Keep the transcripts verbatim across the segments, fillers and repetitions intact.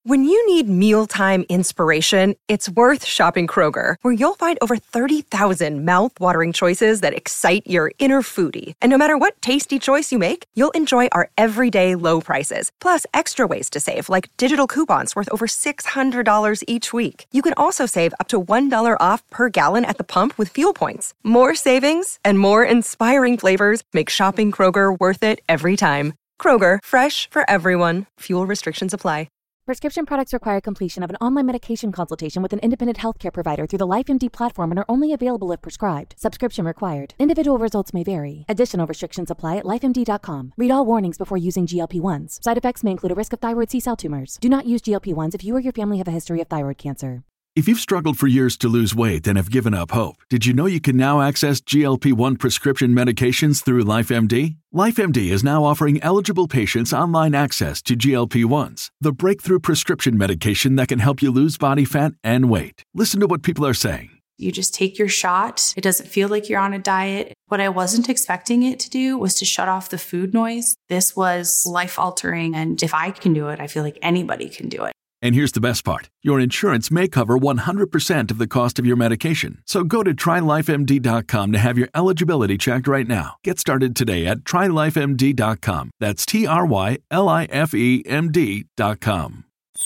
When you need mealtime inspiration, it's worth shopping Kroger, where you'll find over thirty thousand mouth-watering choices that excite your inner foodie. And no matter what tasty choice you make, you'll enjoy our everyday low prices, plus extra ways to save, like digital coupons worth over six hundred dollars each week. You can also save up to one dollar off per gallon at the pump with fuel points. More savings and more inspiring flavors make shopping Kroger worth it every time. Kroger, fresh for everyone. Fuel restrictions apply. Prescription products require completion of an online medication consultation with an independent healthcare provider through the LifeMD platform and are only available if prescribed. Subscription required. Individual results may vary. Additional restrictions apply at life M D dot com. Read all warnings before using G L P ones. Side effects may include a risk of thyroid C-cell tumors. Do not use G L P ones if you or your family have a history of thyroid cancer. If you've struggled for years to lose weight and have given up hope, did you know you can now access G L P one prescription medications through LifeMD? LifeMD is now offering eligible patients online access to G L P ones, the breakthrough prescription medication that can help you lose body fat and weight. Listen to what people are saying. You just take your shot. It doesn't feel like you're on a diet. What I wasn't expecting it to do was to shut off the food noise. This was life-altering, and if I can do it, I feel like anybody can do it. And here's the best part. Your insurance may cover one hundred percent of the cost of your medication. So go to try life M D dot com to have your eligibility checked right now. Get started today at try life M D dot com. That's T R Y L I F E M D dot com.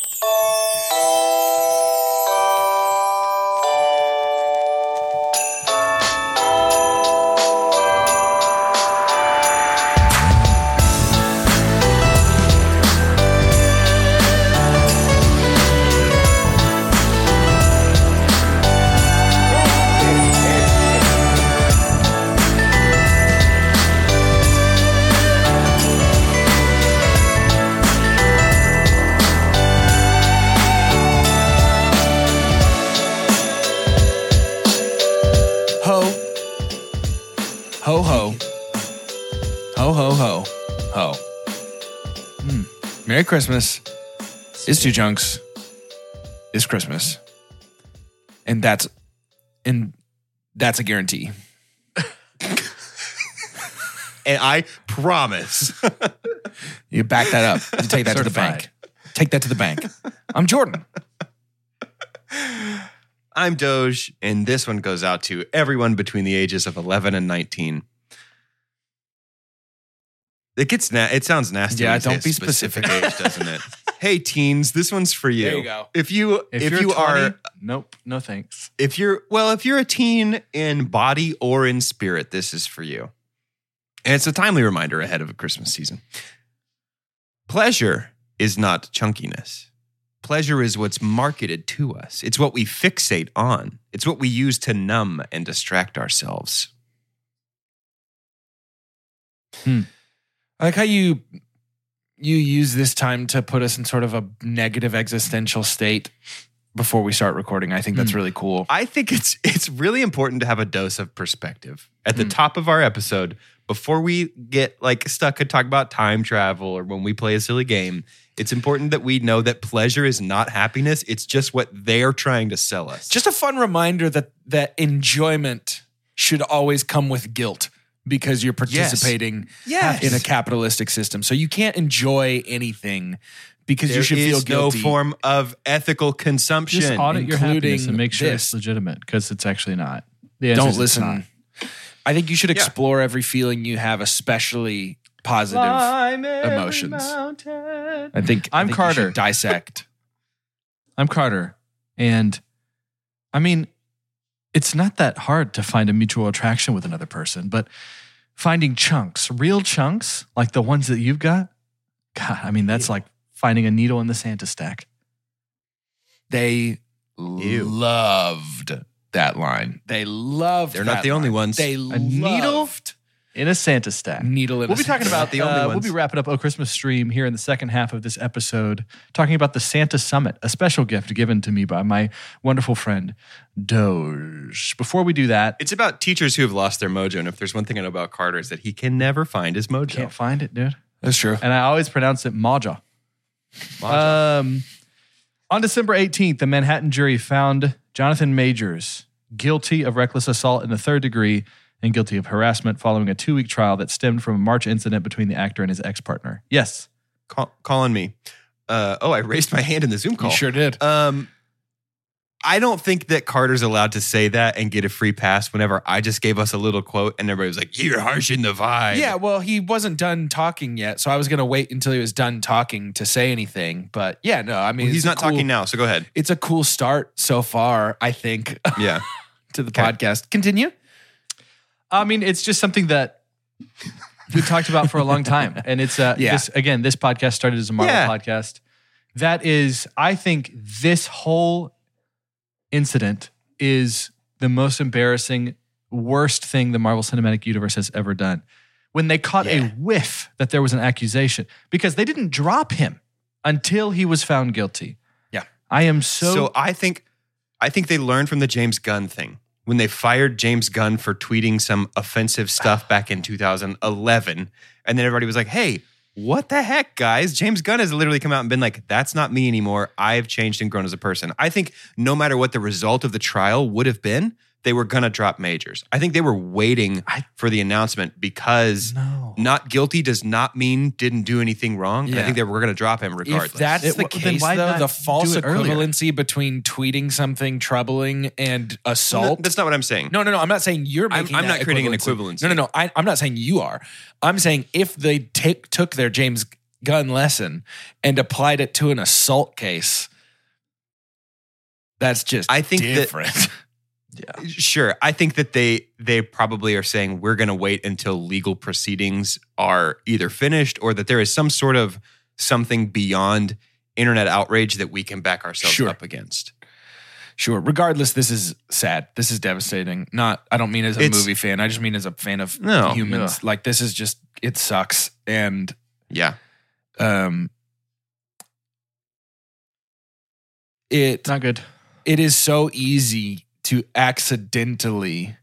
Ho, ho. Ho, ho, ho. Ho. Mm. Merry Christmas. It's Two Chunks. It's Christmas. And that's and that's a guarantee. And I promise. You back that up. You take that Certified. to the bank. Take that to the bank. I'm Jordan. I'm Doge, and this one goes out to everyone between the ages of eleven and nineteen. It gets na- it sounds nasty. Yeah, when don't you say be a specific, specific. age, doesn't it? Hey, teens, this one's for you. There you go. If you if, If, if you twenty, are nope, no thanks. if you're well, if you're a teen in body or in spirit, this is for you. And it's a timely reminder ahead of a Christmas season. Pleasure is not chunkiness. Pleasure is what's marketed to us. It's what we fixate on. It's what we use to numb and distract ourselves. Hmm. I like how you you use this time to put us in sort of a negative existential state before we start recording. I think that's Mm. really cool. I think it's it's really important to have a dose of perspective at the Mm. top of our episode before we get like stuck and talk about time travel or when we play a silly game. It's important that we know that pleasure is not happiness. It's just what they're trying to sell us. Just a fun reminder that that enjoyment should always come with guilt because you're participating Yes. in a capitalistic system. So you can't enjoy anything because there you should feel is guilty. no form of ethical consumption. Just audit your happiness including and make sure this. it's legitimate because it's actually not. The answer Don't is it's listen. not. I think you should Yeah. explore every feeling you have, especially positive emotions. I think I I'm think you Carter. should dissect. I'm Carter. And I mean, it's not that hard to find a mutual attraction with another person, but finding chunks, real chunks, like the ones that you've got, God, I mean, that's like finding a needle in the Santa stack. They Ew. loved that line. They loved. They're not that the only line. ones. They A needle loved in a Santa stack. needle in We'll a be talking Santa about sack. the only uh, ones. We'll be wrapping up a Christmas stream here in the second half of this episode, talking about the Santa Summit, a special gift given to me by my wonderful friend Doge. Before we do that, It's about teachers who have lost their mojo. And if there's one thing I know about Carter is that he can never find his mojo. can't find it, dude. That's true. And I always pronounce it Maja. Um, on December eighteenth, the Manhattan jury found Jonathan Majors guilty of reckless assault in the third degree and guilty of harassment following a two-week trial that stemmed from a March incident between the actor and his ex-partner. Yes. Call, calling me. Uh, oh, I raised my hand in the Zoom call. You sure did. Um, I don't think that Carter's allowed to say that and get a free pass whenever I just gave us a little quote and everybody was like, you're harshing the vibe. Yeah, well, he wasn't done talking yet, so I was going to wait until he was done talking to say anything. But yeah, no, I mean, Well, he's it's a not cool- talking now, so go ahead. It's a cool start so far, I think, Yeah. to the Okay. podcast. Continue. I mean, it's just something that we talked about for a long time. And it's, uh, Yeah. this, again, this podcast started as a Marvel Yeah. podcast. That is, I think this whole incident is the most embarrassing, worst thing the Marvel Cinematic Universe has ever done. When they caught Yeah. a whiff that there was an accusation, because they didn't drop him until he was found guilty. Yeah. I am so... So I think I think they learned from the James Gunn thing. When they fired James Gunn for tweeting some offensive stuff back in two thousand eleven, and then everybody was like, hey, what the heck, guys? James Gunn has literally come out and been like, that's not me anymore. I've changed and grown as a person. I think no matter what the result of the trial would have been, they were going to drop Majors. I think they were waiting I- for the announcement because No. not guilty does not mean didn't do anything wrong. And I Yeah. think they were going to drop him regardless. If that's It- the well, then case, why though, not the false do it earlier? equivalency between tweeting something troubling and No, assault. that's not what I'm saying. No, no, no. I'm not saying you're I'm- making. I'm that not creating an equivalency. equivalency. No, no, no. I, I'm not saying you are. I'm saying if they take took their James Gunn lesson and applied it to an assault case, that's just I think that- different. Sure. I think that they they probably are saying we're going to wait until legal proceedings are either finished or that there is some sort of something beyond internet outrage that we can back ourselves Sure. up against. Sure. Regardless, this is sad. This is devastating. Not. I don't mean as a It's- movie fan. I just mean as a fan of No, humans. yeah. Like this is just. It sucks. And Yeah. um, it It's not good. it is so easy to accidentally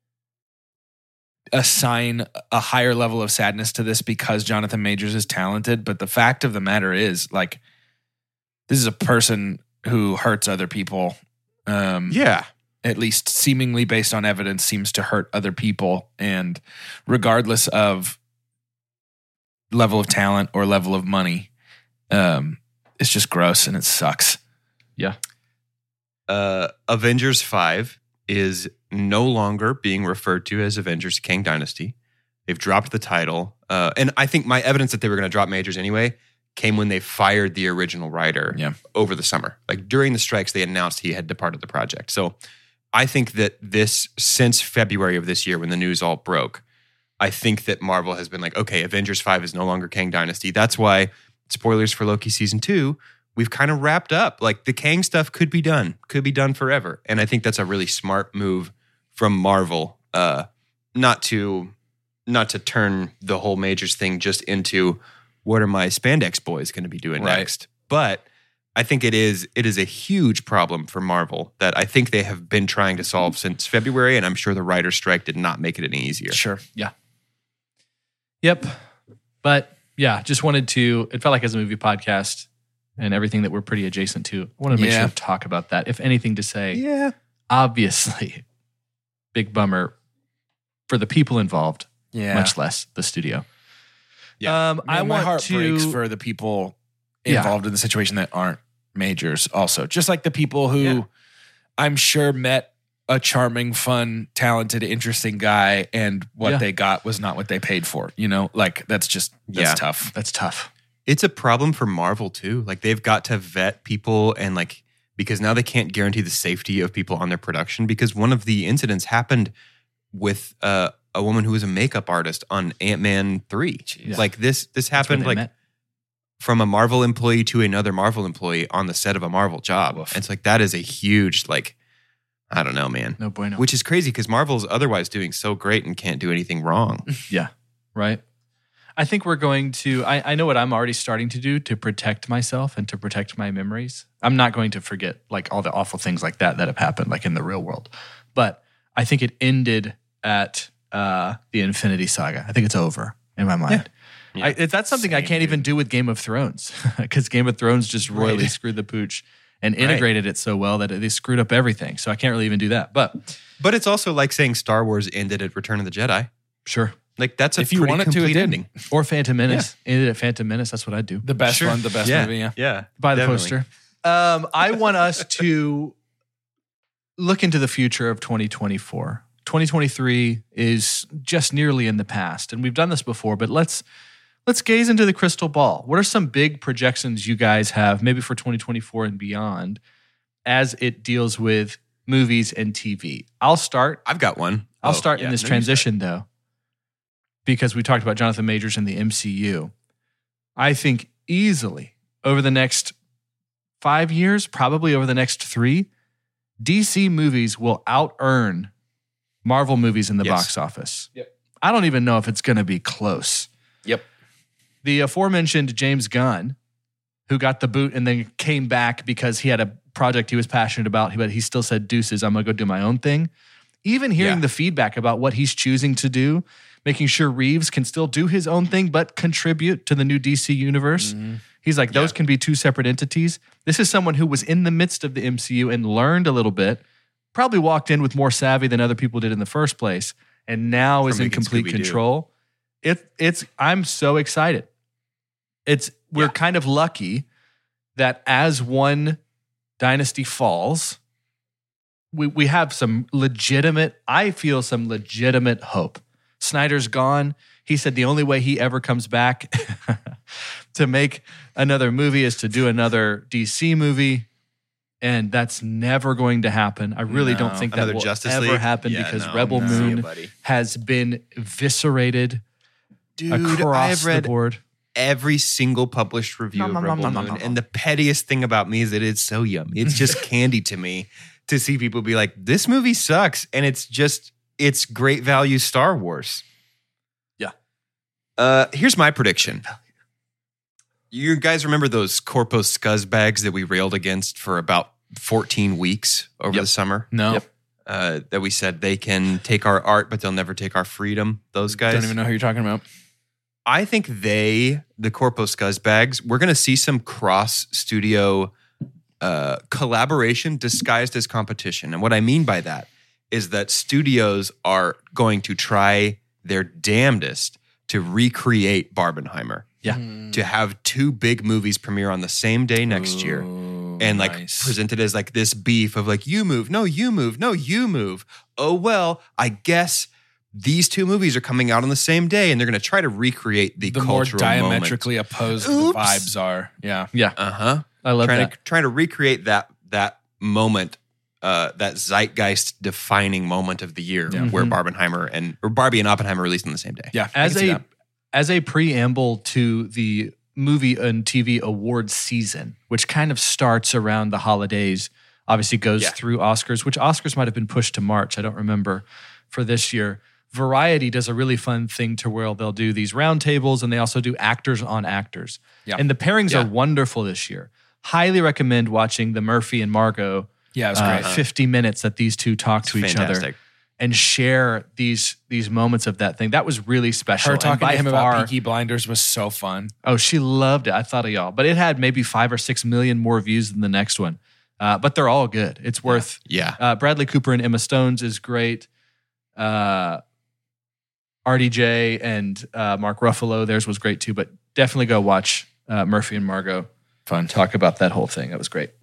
assign a higher level of sadness to this because Jonathan Majors is talented. But the fact of the matter is, like, this is a person who hurts other people. Um, Yeah. At least seemingly based on evidence, seems to hurt other people. And regardless of level of talent or level of money, um, it's just gross and it sucks. Yeah. Uh, Avengers five is no longer being referred to as Avengers Kang Dynasty. They've dropped the title. Uh, and I think my evidence that they were going to drop Majors anyway came when they fired the original writer Yeah. over the summer. Like during the strikes, they announced he had departed the project. So I think that this, since February of this year when the news all broke, I think that Marvel has been like, okay, Avengers five is no longer Kang Dynasty. That's why, spoilers for Loki season two, we've kind of wrapped up. Like the Kang stuff could be done, could be done forever. And I think that's a really smart move from Marvel, uh, not to not to turn the whole Majors thing just into what are my spandex boys going to be doing Right. next. But I think it is it is a huge problem for Marvel that I think they have been trying to solve since February, and I'm sure the writer's strike did not make it any easier. Sure. Yep. But yeah, just wanted to, it felt like as a movie podcast and everything that we're pretty adjacent to, I wanted to make Yeah. sure to talk about that. If anything to say, Yeah. obviously, big bummer for the people involved, Yeah. much less the studio. Yeah. Um, Man, I my want heart to, breaks for the people Yeah. involved in the situation that aren't Majors also. Just like the people who Yeah. I'm sure met a charming, fun, talented, interesting guy and what Yeah. they got was not what they paid for. You know, like that's just, that's Yeah. tough. that's tough. It's a problem for Marvel too. Like they've got to vet people and like because now they can't guarantee the safety of people on their production because one of the incidents happened with uh, a woman who was a makeup artist on Ant-Man three. Jeez. Like this this That's when happened they like met. from a Marvel employee to another Marvel employee on the set of a Marvel job. Woof. And it's like that is a huge like I don't know, man. No bueno. Which is crazy because Marvel's otherwise doing so great and can't do anything wrong. Yeah. Right. I think we're going to, I, I know what I'm already starting to do to protect myself and to protect my memories. I'm not going to forget like all the awful things like that that have happened like in the real world. But I think it ended at uh, the Infinity Saga. I think it's over in my mind. Yeah. I, it- that's something I Same, can't even do with Game of Thrones because Game of Thrones just royally Right. screwed the pooch and integrated it so well that they screwed up everything. So I can't really even do that. But But it's also like saying Star Wars ended at Return of the Jedi. sure. Like that's a If you pretty want it to, it complete did. ending. Or Phantom Menace. Ended at Phantom Menace. That's what I'd do. The best Sure. one, the best Yeah. movie. Yeah. Yeah. Buy the definitely. poster. Um, I want us to look into the future of twenty twenty-four. twenty twenty-three is just nearly in the past, and we've done this before, but let's let's gaze into the crystal ball. What are some big projections you guys have, maybe for twenty twenty-four and beyond, as it deals with movies and T V? I'll start. I've got one. I'll Oh, start yeah, in this no, you transition, though, because we talked about Jonathan Majors and the M C U. I think easily over the next five years, probably over the next three, D C movies will out-earn Marvel movies in the Yes. box office. Yep. I don't even know if it's going to be close. Yep. The aforementioned James Gunn, who got the boot and then came back because he had a project he was passionate about, but he still said, deuces, I'm going to go do my own thing. Even hearing Yeah. the feedback about what he's choosing to do, making sure Reeves can still do his own thing, but contribute to the new D C universe. Mm-hmm. He's like, those Yeah. can be two separate entities. This is someone who was in the midst of the M C U and learned a little bit, probably walked in with more savvy than other people did in the first place, and now is From in making complete Scooby-Doo. control. It, it's, I'm so excited. It's, we're Yeah. kind of lucky that as one dynasty falls, we, we have some legitimate, I feel some legitimate hope. Snyder's gone. He said the only way he ever comes back to make another movie is to do another D C movie. And that's never going to happen. I really don't No. think that Another will Justice ever League? happen Yeah, because no, Rebel no. Moon See ya, buddy. has been eviscerated Dude, across I've read the board. every single published review Nom, of nom, Rebel nom, nom, Moon, nom, nom. and the pettiest thing about me is that it's so yummy. It's just candy to me to see people be like, "This movie sucks," and it's just it's great value Star Wars. Yeah. Uh, here's my prediction. You guys remember those Corpus scuzzbags that we railed against for about fourteen weeks over Yep. the summer? No. Yep. Uh, that we said they can take our art, but they'll never take our freedom. Those guys. Don't even know who you're talking about. I think they, the Corpo Scuzzbags, we're going to see some cross studio uh, collaboration disguised as competition. And what I mean by that is that studios are going to try their damnedest to recreate Barbenheimer. Yeah. To have two big movies premiere on the same day next year. Ooh, And like nice. presented as like this beef of like, you move, no, you move, no, you move. Oh, well, I guess these two movies are coming out on the same day and they're going to try to recreate the, the more cultural diametrically opposed the Oops. vibes are. Yeah. Yeah. Uh huh. I love trying that. to trying to recreate that that moment, uh, that zeitgeist defining moment of the year where Mhm. Barbenheimer and or Barbie and Oppenheimer released on the same day. Yeah. I as can see a that. as a preamble to the movie and T V awards season, which kind of starts around the holidays, obviously goes Yeah. through Oscars, which Oscars might have been pushed to March. I don't remember for this year. Variety does a really fun thing to where they'll do these roundtables and they also do actors on actors. Yeah. And the pairings Yeah. are wonderful this year. Highly recommend watching the Murphy and Margot Yeah, it was uh, great. fifty minutes that these two talk to each other Fantastic. and share these these moments of that thing. That was really special. Her And talking by to him far- about Peaky Blinders was so fun. Oh, she loved it. I thought of y'all. But it had maybe five or six million more views than the next one. Uh, but they're all good. It's worth. Yeah. Uh, Bradley Cooper and Emma Stones is great. Uh, R D J and uh, Mark Ruffalo, theirs was great too. But definitely go watch uh, Murphy and Margot Fun. talk about that whole thing. That was great.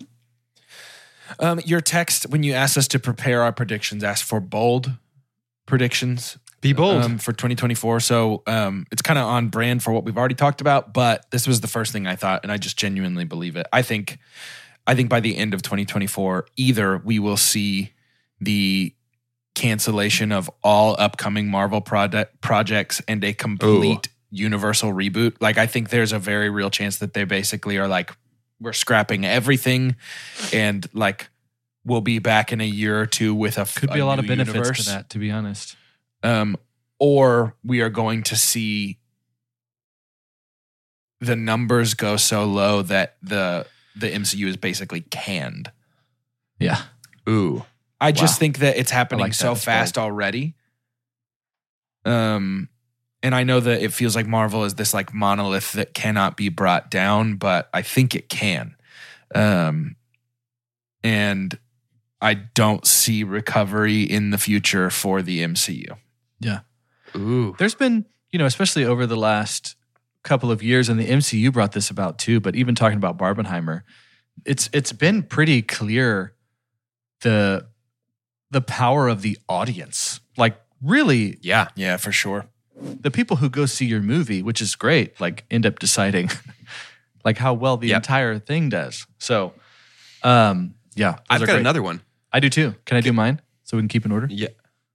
Um, your text when you asked us to prepare our predictions asked for bold predictions. Be bold. um, for twenty twenty-four. So um, it's kind of on brand for what we've already talked about. But this was the first thing I thought, and I just genuinely believe it. I think, I think by the end of twenty twenty-four, either we will see the cancellation of all upcoming Marvel product projects and a complete universal reboot. Like I think there's a very real chance that they basically are like, we're scrapping everything, and like we'll be back in a year or two with a Could be a, lot new of benefits universe. to that, to be honest. Um, or we are going to see the numbers go so low that the the M C U is basically canned. Yeah. Ooh. I just Wow. think that it's happening like that. so That's fast already. Um, and I know that it feels like Marvel is this like monolith that cannot be brought down, but I think it can. Um, and I don't see recovery in the future for the M C U. Yeah. Ooh. There's been, you know, especially over the last couple of years, and the M C U brought this about too, but even talking about Barbenheimer, it's it's been pretty clear the the power of the audience. Like really, Yeah. Yeah, for sure. the people who go see your movie, which is great, like end up deciding like how well the Yep. entire thing does. So um yeah. those I've are got great. another one. I do too. Can I do mine so we can keep in order? Yeah.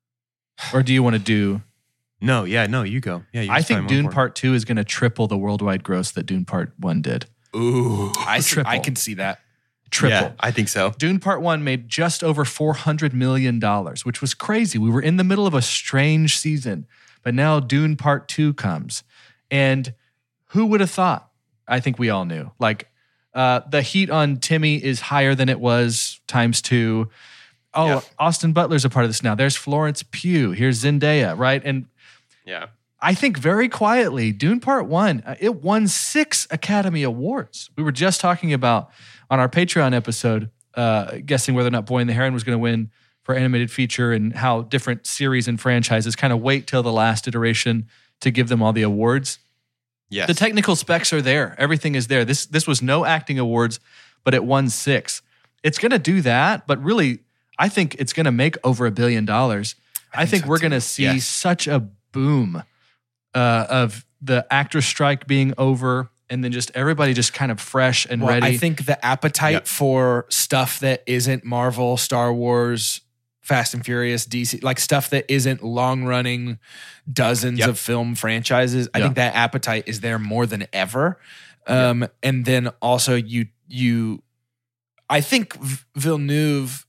Or do you want to do No, yeah, no, you go. Yeah, you I just think find one Dune for me. Part Two is going to triple the worldwide gross that Dune Part One did. Ooh. I see, Triple. I can see that. Triple. Yeah, I think so. Dune Part One made just over four hundred million dollars, which was crazy. We were in the middle of a strange season, but now Dune Part Two comes. And who would have thought? I think we all knew. Like, uh, the heat on Timmy is higher than it was times two. Oh, Yeah. Austin Butler's a part of this now. There's Florence Pugh. Here's Zendaya, right? And Yeah. I think very quietly, Dune Part One, uh, it won six Academy Awards. We were just talking about on our Patreon episode, uh, guessing whether or not Boy and the Heron was going to win for animated feature, and how different series and franchises kind of wait till the last iteration to give them all the awards. Yes. The technical specs are there. Everything is there. This this was no acting awards, but it won six. It's going to do that, but really, I think it's going to make over a billion dollars. I, think, so we're too. going to see Yes. such a boom uh, of the actors' strike being over, and then just everybody just kind of fresh and Well, ready. I think the appetite Yep. for stuff that isn't Marvel, Star Wars, Fast and Furious, D C, like stuff that isn't long running dozens Yep. of film franchises. I Yeah. think that appetite is there more than ever. Um, And then also you, you, I think V- Villeneuve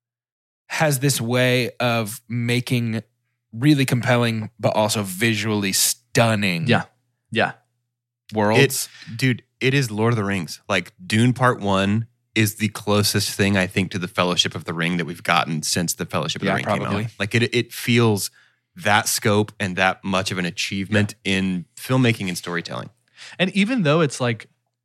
has this way of making really compelling, but also visually stunning yeah, yeah, worlds. It's dude, it is Lord of the Rings. Like Dune Part One is the closest thing I think to the Fellowship of the Ring that we've gotten since the Fellowship of Yeah, the Ring came probably. out. Like it, it feels that scope and that much of an achievement in filmmaking and storytelling. and even though it's like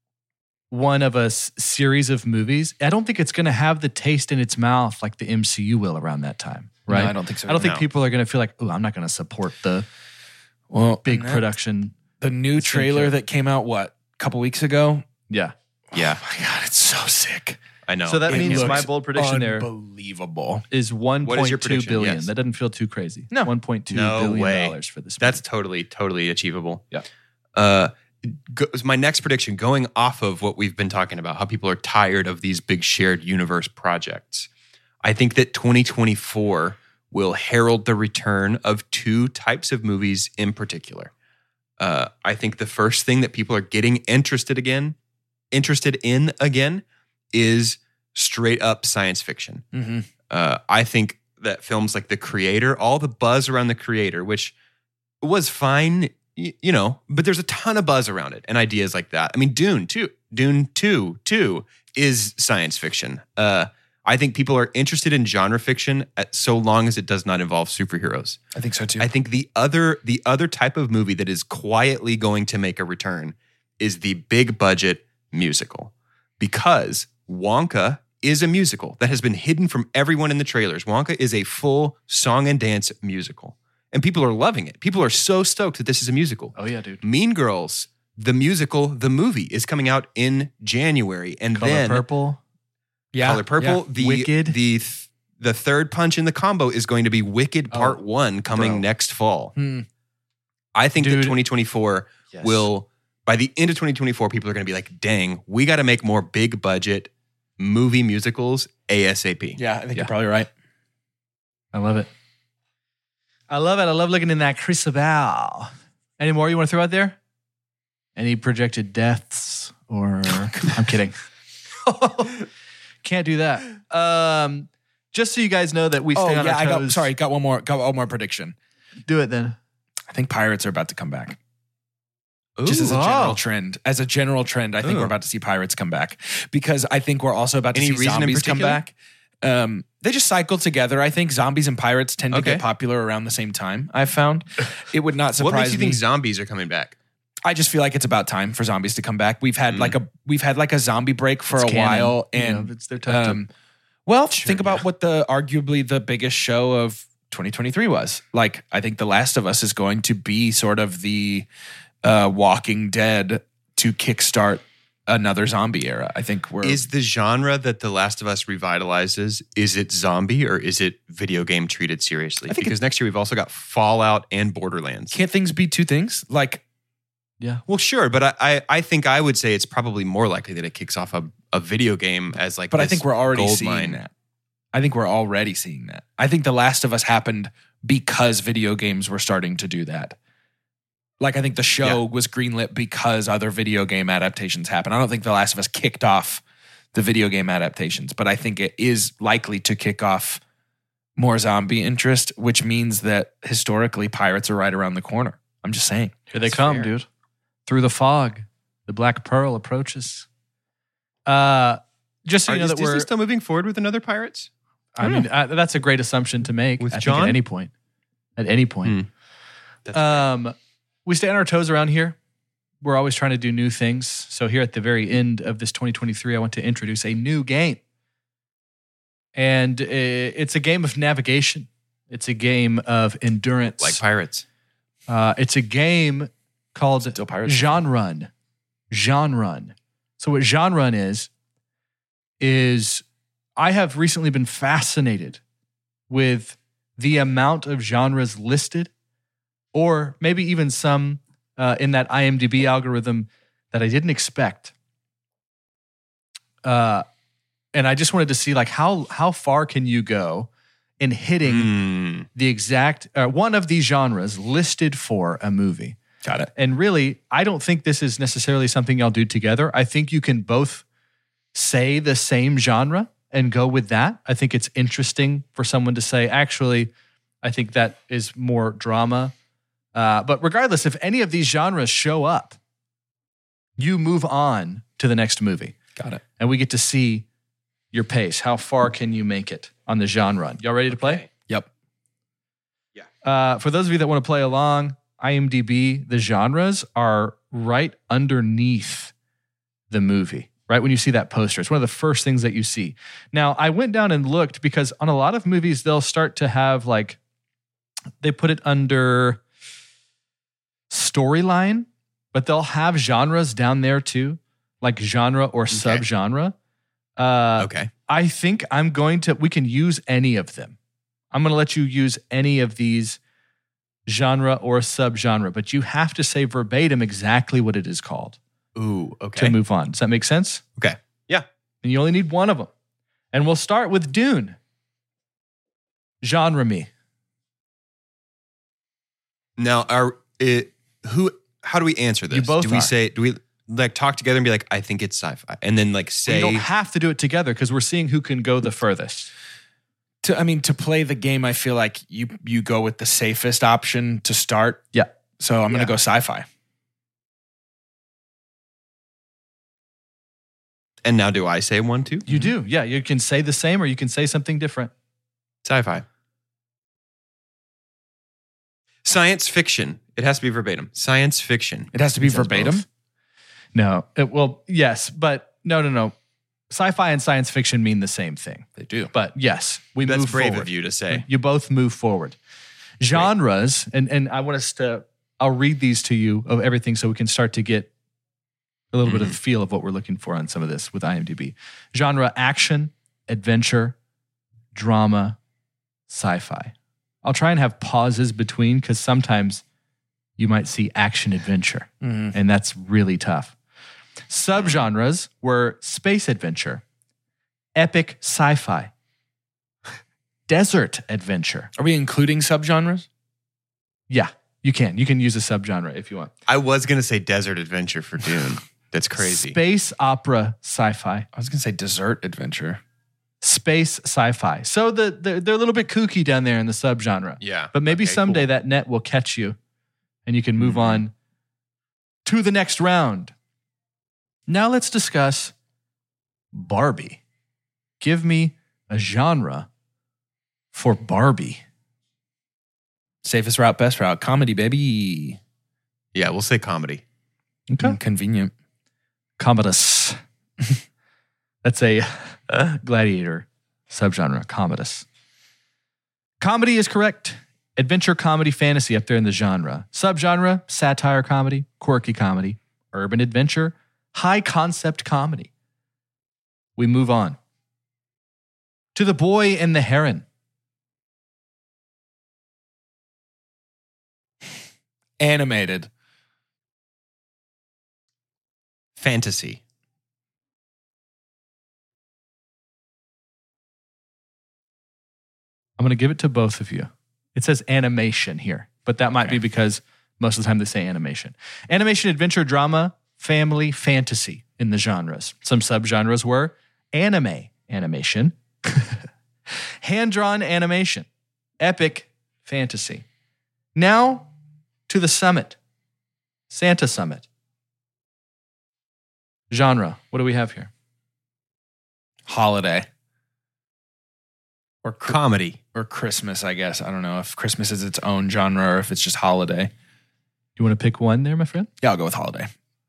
one of a s- series of movies, I don't think it's going to have the taste in its mouth like the M C U will around that time, No, right? I don't think so. I don't think No. people are going to feel like, oh, I'm not going to support the well, big and that- production. The new It's gonna trailer kill. that came out, what, a couple weeks ago? Yeah. Yeah, Oh my God, it's so sick. I know. So that It means my looks bold prediction there unbelievable. is one What is point your two prediction? billion. Yes. That doesn't feel too crazy. No. one point two No billion way. dollars for this. That's movie. totally, totally achievable. Yeah. Uh, go, my next prediction, going off of what we've been talking about, how people are tired of these big shared universe projects. I think that twenty twenty-four will herald the return of two types of movies in particular. Uh, I think the first thing that people are getting interested again, interested in again, is straight up science fiction. Mm-hmm. Uh, I think that films like The Creator, all the buzz around The Creator, which was fine, y- you know, but there's a ton of buzz around it and ideas like that. I mean, Dune too, Dune two, too is science fiction. Uh, I think people are interested in genre fiction at, so long as it does not involve superheroes. I think so too. I think the other the other type of movie that is quietly going to make a return is the big budget musical, because Wonka is a musical that has been hidden from everyone in the trailers. Wonka is a full song and dance musical, and people are loving it. People are so stoked that this is a musical. Oh yeah, dude. Mean Girls, the musical, the movie is coming out in January, and Color then Purple. yeah, Color Purple. yeah. The Wicked. the th- the third punch in the combo is going to be Wicked Oh, Part One coming bro. next fall. Hmm. I think Dude. that twenty twenty-four Yes. will, by the end of twenty twenty-four, people are going to be like, "Dang, we got to make more big budget movie musicals ASAP." Yeah, I think Yeah. you're probably right. I love it. I love it. I love looking in that Crisabel. Any more you want to throw out there? Any projected deaths or I'm kidding. Can't do that. Um, just so you guys know that we Oh stay on yeah, our I toes. got sorry, got one more, got one more prediction. Do it then. I think pirates are about to come back. Ooh. Just as a general Oh. trend, as a general trend, I think Ooh. we're about to see pirates come back, because I think we're also about to Any see reason in zombies come particular? back. Um, they just cycle together. I think zombies and pirates tend to Okay. get popular around the same time. I've found it would not what surprise makes you me. think zombies are coming back? I just feel like it's about time for zombies to come back. We've had Mm. like a we've had like a zombie break for It's a canon. while, You know, and it's their time um, well, Sure, think about yeah. what the arguably the biggest show of twenty twenty-three was. Like, I think The Last of Us is going to be sort of the uh, Walking Dead to kickstart another zombie era. I think we're... Is the genre that The Last of Us revitalizes, is it zombie or is it video game treated seriously? I think because next year we've also got Fallout and Borderlands. Can't things be two things? Like, Yeah. Well, sure, but I, I, I think I would say it's probably more likely that it kicks off a, a video game as like but I this think we're already gold seeing mine. that. I think we're already seeing that. I think The Last of Us happened because video games were starting to do that. Like, I think the show Yeah. was greenlit because other video game adaptations happened. I don't think The Last of Us kicked off the video game adaptations, but I think it is likely to kick off more zombie interest, which means that historically pirates are right around the corner. I'm just saying. Here they That's come, fair. dude. Through the fog, the Black Pearl approaches. Uh, just so Are, you know is that Disney we're. still moving forward with another Pirates? I mean, uh, that's a great assumption to make. With I think John? at any point. At any point. Hmm. That's Um, we stay on our toes around here. We're always trying to do new things. So here at the very end of this twenty twenty-three, I want to introduce a new game. And uh, it's a game of navigation. It's a game of endurance. like Pirates. Uh, it's a game called Still Pirates. Genre. Genre. So what Genre is, is I have recently been fascinated with the amount of genres listed, or maybe even some uh, in that IMDb algorithm that I didn't expect. Uh, and I just wanted to see like how how far can you go in hitting Mm. the exact uh, one of these genres listed for a movie. Got it. And really, I don't think this is necessarily something y'all do together. I think you can both say the same genre and go with that. I think it's interesting for someone to say, actually, I think that is more drama. Uh, but regardless, if any of these genres show up, you move on to the next movie. Got it. And we get to see your pace. How far can you make it on the genre? Y'all ready to play? Yep. Uh, for those of you that want to play along, IMDb, the genres are right underneath the movie, right? When you see that poster, it's one of the first things that you see. Now, I went down and looked because on a lot of movies, they'll start to have like, they put it under storyline, but they'll have genres down there too, like genre or subgenre. Uh, Okay. I think I'm going to, we can use any of them. I'm going to let you use any of these genre or subgenre, but you have to say verbatim exactly what it is called Ooh, okay. to move on. Does that make sense? Okay. Yeah. And you only need one of them. And we'll start with Dune. Genre me. Now, are it, who? How do we answer this? You both do we are. say? Do we like talk together and be like, I think it's sci-fi, and then like We say, don't have to do it together because we're seeing who can go the furthest. To, I mean, to play the game, I feel like you you go with the safest option to start. Yeah. So I'm Yeah. going to go sci-fi. and now do I say one too? You do. Yeah. You can say the same or you can say something different. Sci-fi. Science fiction. It has to be verbatim. Science fiction. It has to be It says verbatim. both. No. It, well, yes, but no, no, no. Sci-fi and science fiction mean the same thing. They do. But yes, we That's move brave forward. of you to say. You both move forward. Genres, and, and I want us to, I'll read these to you of everything so we can start to get a little bit of the feel of what we're looking for on some of this with IMDb. Genre, action, adventure, drama, sci-fi. I'll try and have pauses between because sometimes you might see action adventure, Mhm. and that's really tough. Subgenres were space adventure, epic sci-fi, desert adventure. Are we including subgenres? Yeah, you can. You can use a subgenre if you want. I was gonna say desert adventure for Dune. That's crazy. Space opera sci-fi, I was going to say dessert adventure. space sci-fi. So the, the they're a little bit kooky down there in the subgenre. Yeah. But maybe Okay, someday cool. that net will catch you and you can move Mhm. on to the next round. Now let's discuss Barbie. Give me a genre for Barbie. Safest route, best route. Comedy, baby. Yeah, we'll say comedy. Okay. Mm, convenient. Commodus. That's a uh, gladiator subgenre, Commodus. Comedy is correct. Adventure, comedy, fantasy up there in the genre. Subgenre, satire comedy, quirky comedy, urban adventure, high concept comedy. We move on to The Boy and the Heron. Animated. Fantasy. I'm going to give it to both of you. It says animation here, but that might okay. be because most of the time they say animation. Animation, adventure, drama, family, fantasy in the genres. Some subgenres were anime animation, hand-drawn animation, epic fantasy. Now to the summit, Santa Summit. Genre, what do we have here? Holiday. Or cr- comedy. Or Christmas, I guess. I don't know if Christmas is its own genre or if it's just holiday. You want to pick one there, my friend? Yeah, I'll go with holiday.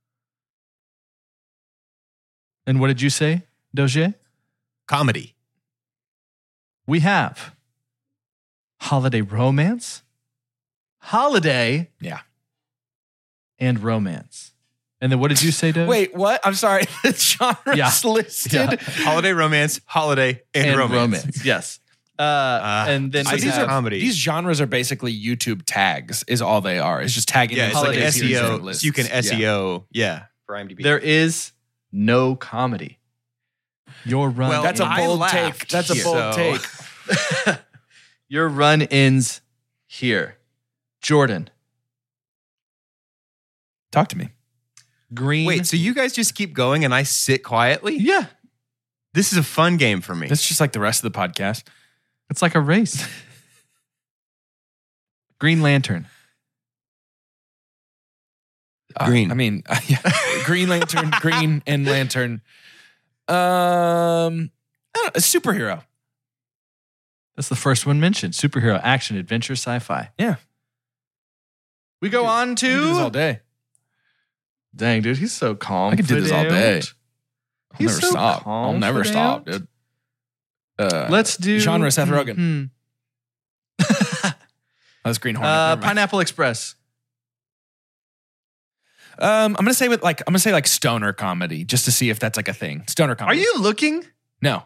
And what did you say, Dozier? Comedy. We have holiday romance, holiday, yeah, and romance. And then what did you say, Doge? Wait, what? I'm sorry. The genre's yeah. listed. Yeah. Holiday romance, holiday, and, and romance. romance. Yes. Uh, uh, and then so we these have, are comedy. These genres are basically YouTube tags, is all they are. It's just tagging. Yeah, it's like S E O. So you can S E O. Yeah. yeah, for IMDb. There is no comedy. Your run. Well, that's a bold take. That's a bold so. take. Your run ends here, Jordan. Talk to me. Green. Wait, so you guys just keep going and I sit quietly? Yeah. This is a fun game for me. It's just like the rest of the podcast. It's like a race. Green Lantern. Uh, green. I mean, uh, yeah. Green Lantern, green and lantern. Um, I don't know, a superhero. That's the first one mentioned. Superhero, action, adventure, sci-fi. Yeah. We go I could, on to... I could do this all day. Dang, dude, he's so calm. I could do this all day. I'll He's never so stop. confident. I'll never stop, dude. Uh, Let's do... Genre, Seth Rogen. Mm-hmm. That's Green Hornet. Uh, Pineapple Express. Um, I'm gonna say with like I'm gonna say like stoner comedy, just to see if that's like a thing. Stoner comedy. Are you looking? No.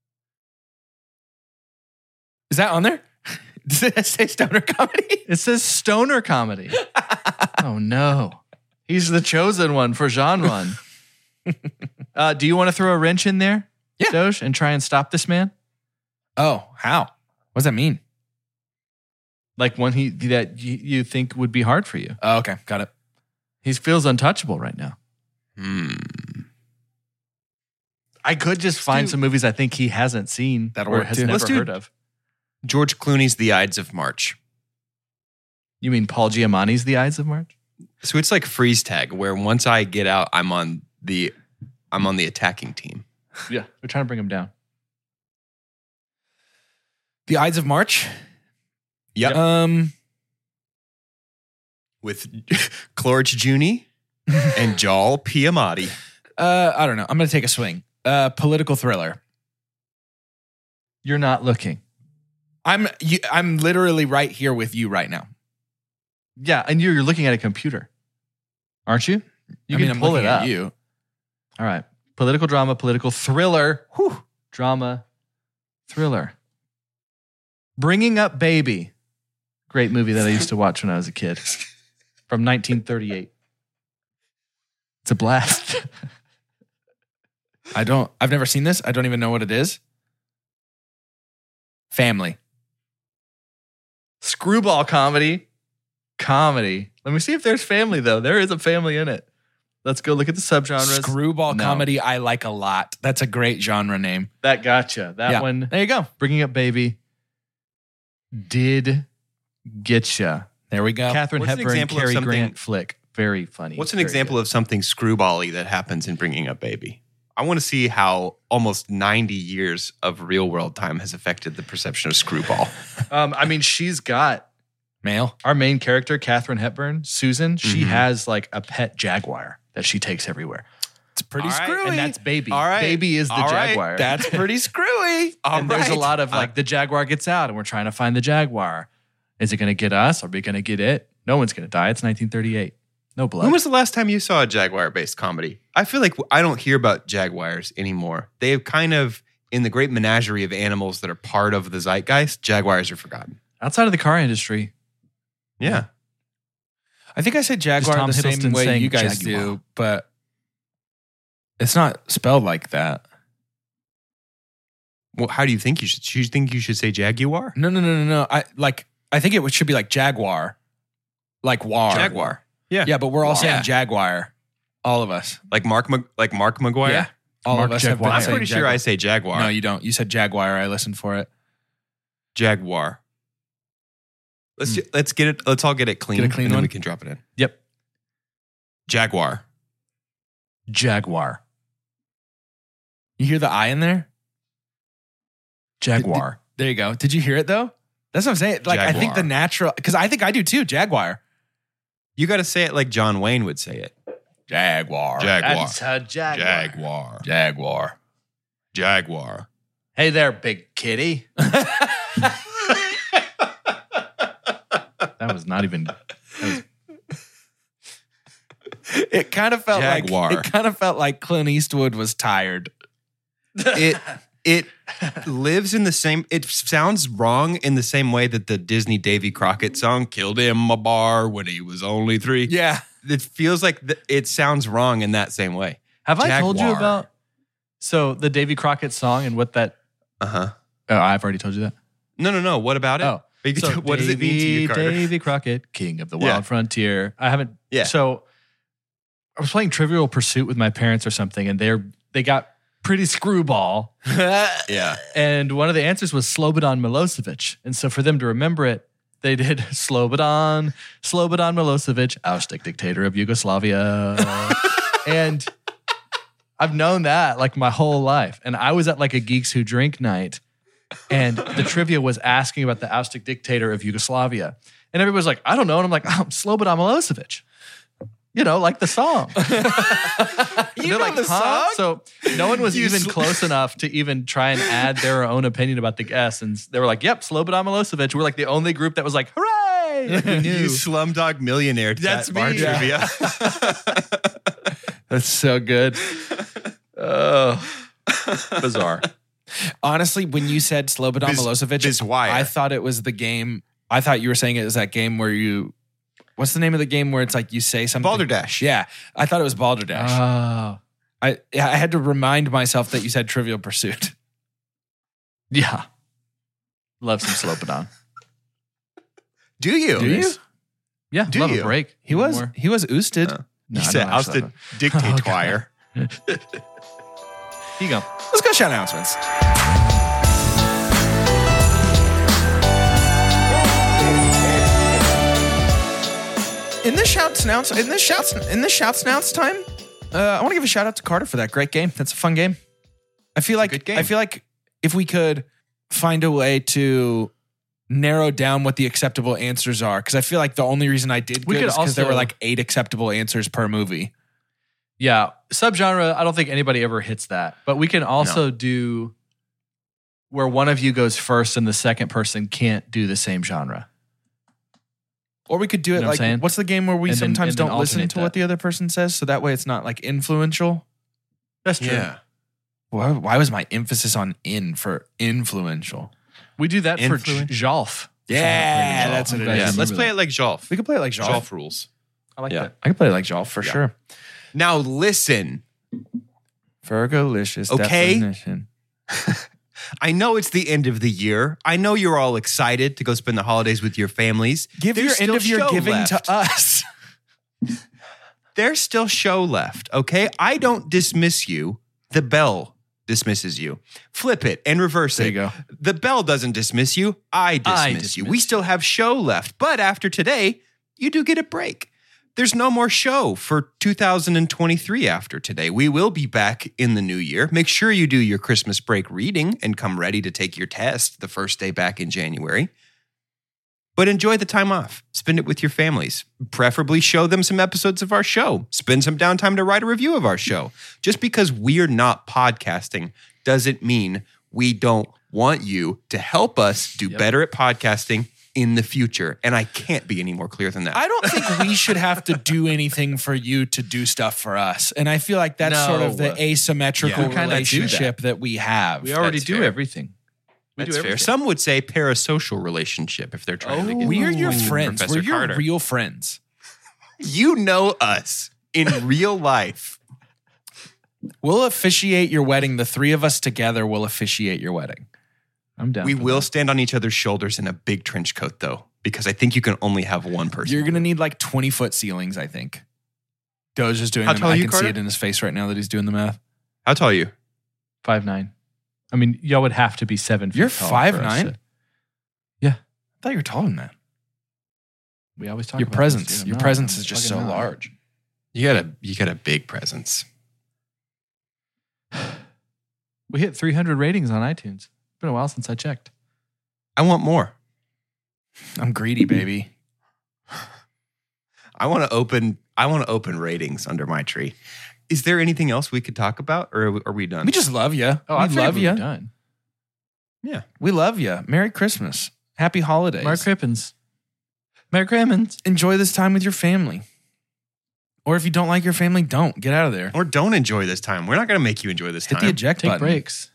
Is that on there? Does it say stoner comedy? It says stoner comedy. Oh no. He's the chosen one for genre. uh, do you want to throw a wrench in there, yeah. Doge, and try and stop this man? Oh, how? What does that mean? Like one he that you, you think would be hard for you. Oh, okay, got it. He feels untouchable right now. Hmm. I could just Let's find do, some movies I think he hasn't seen That'll or work has too. never Let's heard do of. George Clooney's The Ides of March. You mean Paul Giamatti's The Ides of March? So it's like freeze tag, where once I get out, I'm on the I'm on the attacking team. Yeah, we're trying to bring him down. The Ides of March. Yep. Um, with Clorich Juni and Joel Piamatti. Uh, I don't know. I'm going to take a swing. Uh, political thriller. You're not looking. I'm you, I'm literally right here with you right now. Yeah, and you're, you're looking at a computer, aren't you? You I can mean, I'm pull looking it up. at you. All right. Political drama, political thriller. Whew. Drama, thriller. Bringing Up Baby. Great movie that I used to watch when I was a kid. From nineteen thirty-eight. It's a blast. I don't, I've never seen this. I don't even know what it is. Family. Screwball comedy. Comedy. Let me see if there's family, though. There is a family in it. Let's go look at the subgenres. Screwball no. comedy, I like a lot. That's a great genre name. That gotcha. That yeah. one. There you go. Bringing Up Baby. Did getcha. There we go. Catherine What's Hepburn, Cary Grant flick. Very funny. What's an Very example good. of something screwball-y that happens in Bringing Up Baby? I want to see how almost ninety years of real world time has affected the perception of screwball. um, I mean, she's got male. Our main character, Catherine Hepburn, Susan, she Mm-hmm. has like a pet jaguar that she takes everywhere. It's pretty All right, screwy. And that's Baby. All right. Baby is the All right. Jaguar. That's pretty screwy. All and there's a right. lot of like the Jaguar gets out and we're trying to find the Jaguar. Is it going to get us? Are we going to get it? No one's going to die. It's nineteen thirty-eight. No blood. When was the last time you saw a Jaguar-based comedy? I feel like I don't hear about Jaguars anymore. They have kind of, in the great menagerie of animals that are part of the zeitgeist, Jaguars are forgotten. Outside of the car industry. Yeah. I think I said Jaguar Tom the same Hiddleston way saying you guys Jaguar. do, but it's not spelled like that. Well, how do you think you should? Do you think you should say Jaguar? No, no, no, no, no. I like. I think it should be like Jaguar, like war. Jaguar. Yeah. Yeah, but we're all War. saying Yeah. Jaguar. All of us. Like Mark, Mag- like Mark McGuire. Yeah. All Mark of us Jaguar. have been I'm saying pretty sure Jaguar. I say Jaguar. No, you don't. You said Jaguar. I listened for it. Jaguar. Let's ju- let's get it. Let's all get it clean. Get a clean and then one? we can drop it in. Yep. Jaguar. Jaguar. You hear the I in there? Jaguar. There you go. Did you hear it though? That's what I'm saying. Like I think Jaguar. the natural, because I think I do too. Jaguar. You got to say it like John Wayne would say it. Jaguar. Jaguar. That's a Jaguar. Jaguar. Jaguar. Jaguar. Hey there, big kitty. That was not even. That was, It kind of felt Jaguar. like it kind of felt like Clint Eastwood was tired. It it lives in the same. It sounds wrong in the same way that the Disney Davy Crockett song "Killed Him a Bar when he was only three." Yeah. It feels like th- it sounds wrong in that same way. have I told you Jaguar. about so the Davy Crockett song and what that? Uh huh. Oh, I've already told you that. No, no, no. What about it? Oh, You can so tell- what does it mean to you, Davy- Carter? Davy Crockett, king of the Yeah. wild frontier. I haven't. Yeah. So I was playing Trivial Pursuit with my parents or something, and they're they got pretty screwball. Yeah. And one of the answers was Slobodan Milosevic. And so for them to remember it, they did Slobodan, Slobodan Milosevic, ousted dictator of Yugoslavia. And I've known that like my whole life. And I was at like a Geeks Who Drink night, and the trivia was asking about the ousted dictator of Yugoslavia. And everybody's like, I don't know. And I'm like, oh, Slobodan Milosevic. You know, like the song. You They're know like, the huh? song? So no one was You even sl- close enough to even try and add their own opinion about the guess. And they were like, yep, Slobodan Milosevic. We're like the only group that was like, hooray! Like, we knew. You Slumdog Millionaire. to That's that bar me. trivia. That's so good. Oh, bizarre. Honestly, when you said Slobodan Biz- Milosevic, Bizwire. I thought it was the game. I thought you were saying it was that game where you. What's the name of the game where it's like you say something? Balderdash. Yeah, I thought it was Balderdash. Oh, I I had to remind myself that you said Trivial Pursuit. yeah. Love some Slobodan. Do you? Do you? Yeah, Do love you? a break. He was More. he was oosted. Oh. No, You I said don't actually ousted dictatoire. Here you go. Let's go shout announcements. In this shouts announce in this shouts in this shouts announce time, uh, I want to give a shout out to Carter for that great game. That's a fun game. I feel like good game. I feel like if we could find a way to narrow down what the acceptable answers are, because I feel like the only reason I did We good could is because there were also- like eight acceptable answers per movie. Yeah, subgenre, I don't think anybody ever hits that. But we can also do where one of you goes first and the second person can't do the same genre. Or we could do it You know what I'm like, saying? what's the game where we And then- sometimes and then don't listen alternate to what that. the other person says, so that way it's not like influential. That's true. Yeah. Why, why was my emphasis on in for influential? We do that for Influence. J- Jolf. Yeah, Jolf. that's what I'm it glad is. you Yeah. Let's remember play that. it like Jolf. We could play it like Jolf. Jolf rules. I like Yeah. that. I could play it like Jolf for Yeah. sure. Now listen. Fergalicious Okay. definition. I know it's the end of the year. I know you're all excited to go spend the holidays with your families. Give There's your end still of year show giving left. to us. There's still show left, okay? I don't dismiss you. The bell dismisses you. Flip it and reverse There it. you go. The bell doesn't dismiss you. I dismiss, I you. dismiss We still have show left. But after today, you do get a break. There's no more show for two thousand twenty-three after today. We will be back in the new year. Make sure you do your Christmas break reading and come ready to take your test the first day back in January. But enjoy the time off. Spend it with your families. Preferably show them some episodes of our show. Spend some downtime to write a review of our show. Just because we're not podcasting doesn't mean we don't want you to help us do yep. better at podcasting in the future. And I can't be any more clear than that. I don't think we should have to do anything for you to do stuff for us. And I feel like that's No. sort of the asymmetrical Yeah, we kinda do relationship that. that we have. We already That's do fair. everything. We That's do fair. everything. Some would say parasocial relationship if they're trying to get We're your Ooh, friends. Professor We're your Carter. real friends. You know us in real life. We'll officiate your wedding. The three of us together will officiate your wedding. I'm down. We for will that. stand on each other's shoulders in a big trench coat, though, because I think you can only have one person. You're going to need like twenty foot ceilings, I think. Doge is doing How the tall math. are I you, can see Carter? it in his face right now that he's doing the math. How tall are you? five nine. I mean, y'all would have to be seven feet You're tall five for us nine? to- Yeah. I thought you were taller than that. We always talk Your about presence, this, dude. I'm your not. presence I'm is just so fucking not. large. You got a you got a big presence. We hit three hundred ratings on iTunes. It's been a while since I checked. I want more. I'm greedy, baby. I want to open. I want to open ratings under my tree. Is there anything else we could talk about, or are we, are we done? We just love you. Oh, I we figured love we were you. done. yeah. We love you. Merry Christmas. Happy holidays. Mark Crippens. Merry Crimmins. Enjoy this time with your family. Or if you don't like your family, don't. Get out of there. Or don't enjoy this time. We're not going to make you enjoy this Hit time. the eject Take button. breaks.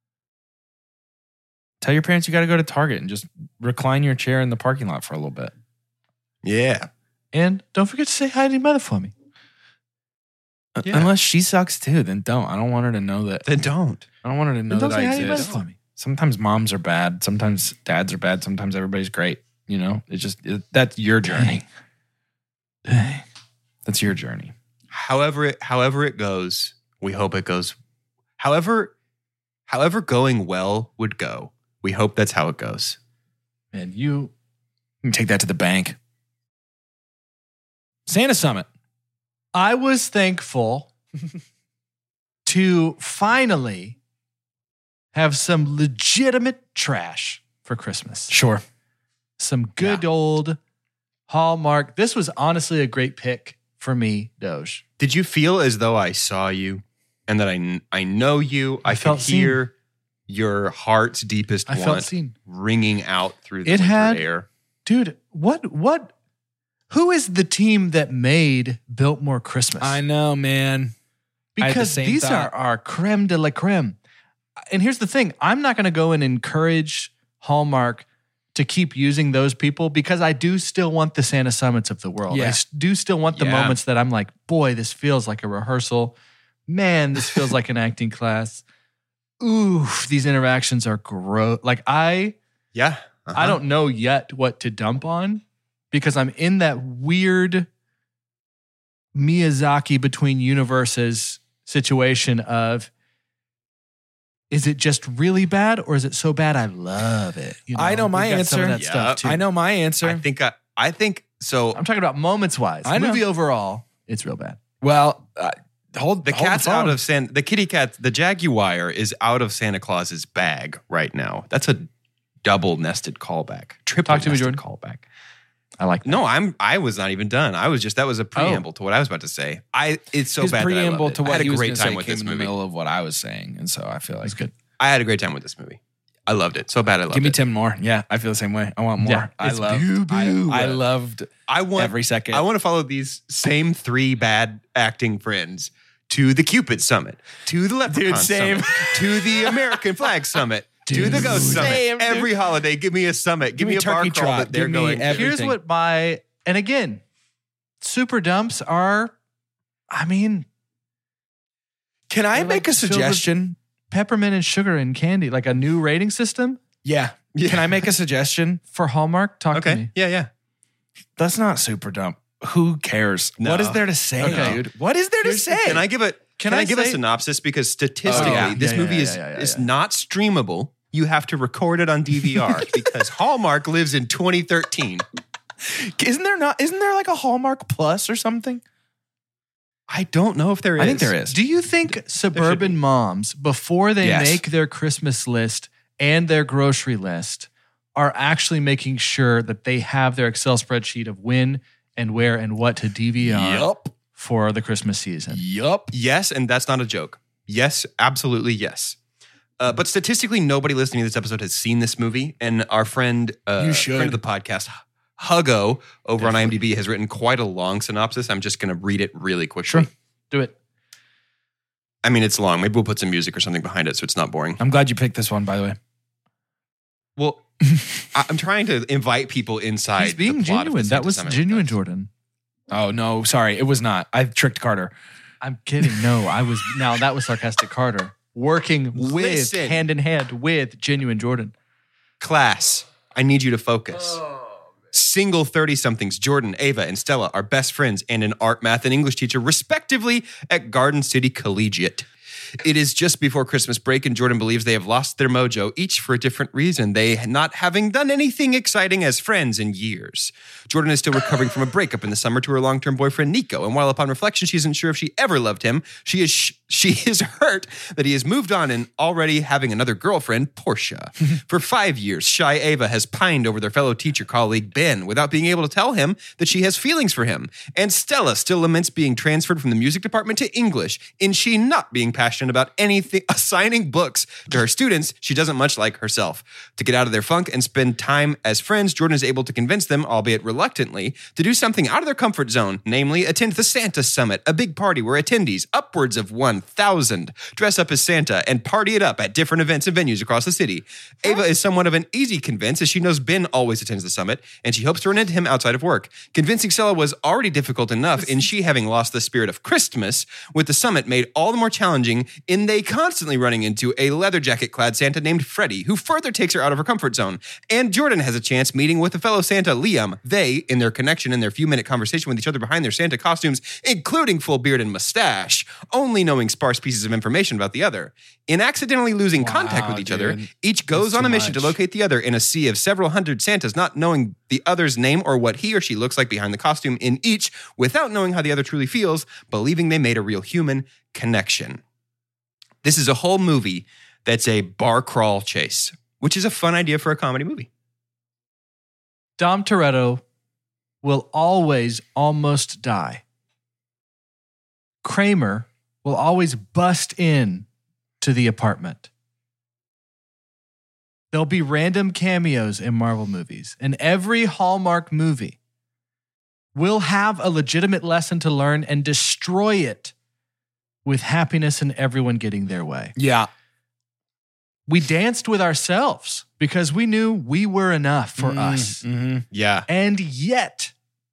Tell your parents you got to go to Target and just recline your chair in the parking lot for a little bit. yeah. And don't forget to say hi to your mother for me. Uh, Yeah. Unless she sucks too, then don't. I don't want her to know that. Then don't. I don't want her to know And don't that say I hi to your mother exist. for me. Sometimes moms are bad. Sometimes dads are bad. Sometimes everybody's great. You know, it's just it, that's your journey. Dang. That's your journey. However it however it goes, we hope it goes. However, however going well would go. We hope that's how it goes. Man, you You can take that to the bank. Santa Summit. I was thankful to finally have some legitimate trash for Christmas. Sure. Some good old Hallmark. This was honestly a great pick for me, Doge. Did you feel as though I saw you and that I, kn- I know you? I, I could felt seen. hear your heart's deepest I want felt seen. ringing out through the It winter had- air. Dude, what what who is the team that made Biltmore Christmas? I know, man. I had the Because same these thought. are our creme de la creme. And here's the thing, I'm not going to go and encourage Hallmark to keep using those people because I do still want the Santa Summits of the world. I Yeah. s- do still want the Yeah. moments that I'm like, boy, this feels like a rehearsal. Man, this feels like an acting class. Oof, these interactions are gross. Like I, Yeah. uh-huh. I don't know yet what to dump on because I'm in that weird Miyazaki between universes situation of, is it just really bad or is it so bad I love it? You I know my We've got some of answer. that stuff too. I know my answer. I think I, I think so. I'm talking about moments wise. I know. Movie overall, it's real bad. well, uh, hold The hold cat's phone. out of San. The kitty cat, the Jaguar, is out of Santa Claus's bag right now. That's a double nested callback. Triple Talk to me, nested Jordan. callback. I like that. No, I'm. I was not even done. I was just. That was a preamble to what I was about to say. I. It's so His bad. preamble that I to loved it. I what had he a was great going to time say with came this in the movie. middle of what I was saying, and so I feel like It's good. I had a great time with this movie. I loved it. So bad. I loved Give me it. Tim more. Yeah, I feel the same way. I want more. Yeah, I it's love. boo-boo. I, I loved I want every second. I want to follow these same three bad acting friends to the Cupid Summit, to the Leprechaun Dude, same. Summit, to the American Flag Summit, to the Dude. Ghost Summit. Same, dude. Every holiday, give me a summit. Give, Give me, me a bar turkey crawl trot. that they're Give me going. every- Here's everything. what my, and again, super dumps are, I mean, Can I They're make like a filled with- suggestion? peppermint and sugar and candy, like a new rating system Yeah. Yeah. Can I make a suggestion? for Hallmark. Talk to Okay. me. Yeah, yeah. That's not super dumb. Who cares? No. What is there to say, Okay. dude? What is there to Here's- say? Can I give a Can, I, I give a say- synopsis because statistically, Oh, yeah. this Yeah, movie yeah, is yeah, yeah, is yeah. not streamable. You have to record it on D V R because Hallmark lives in twenty thirteen. Isn't there not? Isn't there like a Hallmark Plus or something? I don't know if there is. I think there is. Do you think suburban moms, before they Yes. make their Christmas list and their grocery list, are actually making sure that they have their Excel spreadsheet of when and where and what to D V R Yup. for the Christmas season. Yup. Yes, and that's not a joke. Yes, absolutely yes. Uh, but statistically, nobody listening to this episode has seen this movie. And our friend, uh, You should. friend of the podcast, Huggo, over on IMDb, has written quite a long synopsis. I'm just going to read it really quickly. Sure. Do it. I mean, it's long. Maybe we'll put some music or something behind it so it's not boring. I'm glad you picked this one, by the way. Well, I- I'm trying to invite people inside. He's being the plot of genuine. the That Santa was Summit. genuine, Jordan. Oh, no. Sorry. It was not. I tricked Carter. I'm kidding. No, I was. Now that was sarcastic Carter. Working with, Listen. hand in hand with genuine Jordan. Class, I need you to focus. Single thirty-somethings, Jordan, Ava, and Stella are best friends and an art, math, and English teacher, respectively, at Garden City Collegiate. It is just before Christmas break, and Jordan believes they have lost their mojo, each for a different reason, they not having done anything exciting as friends in years. Jordan is still recovering from a breakup in the summer to her long-term boyfriend, Nico, and while upon reflection, she isn't sure if she ever loved him, she is sh- she is hurt that he has moved on and already having another girlfriend, Portia. For five years, shy Ava has pined over their fellow teacher colleague, Ben, without being able to tell him that she has feelings for him. And Stella still laments being transferred from the music department to English, in she not being passionate about anything, assigning books to her students she doesn't much like herself. To get out of their funk and spend time as friends, Jordan is able to convince them, albeit reluctantly, to do something out of their comfort zone, namely attend the Santa Summit, a big party where attendees, upwards of one thousand, dress up as Santa and party it up at different events and venues across the city. Ava is somewhat of an easy convince, as she knows Ben always attends the summit, and she hopes to run into him outside of work. Convincing Stella was already difficult enough, in she having lost the spirit of Christmas, with the summit made all the more challenging in they constantly running into a leather jacket-clad Santa named Freddie, who further takes her out of her comfort zone. And Jordan has a chance meeting with a fellow Santa, Liam. They, in their connection and their few-minute conversation with each other behind their Santa costumes, including full beard and mustache, only knowing sparse pieces of information about the other. In accidentally losing Wow, contact with each other, dude. each goes That's on a too mission to much. locate the other in a sea of several hundred Santas, not knowing the other's name or what he or she looks like behind the costume in each, without knowing how the other truly feels, believing they made a real human connection. This is a whole movie that's a bar crawl chase, which is a fun idea for a comedy movie. Dom Toretto will always almost die. Kramer will always bust in to the apartment. There'll be random cameos in Marvel movies, and every Hallmark movie will have a legitimate lesson to learn and destroy it with happiness and everyone getting their way. Yeah. We danced with ourselves because we knew we were enough for Mm, us. mhm. Yeah. And yet,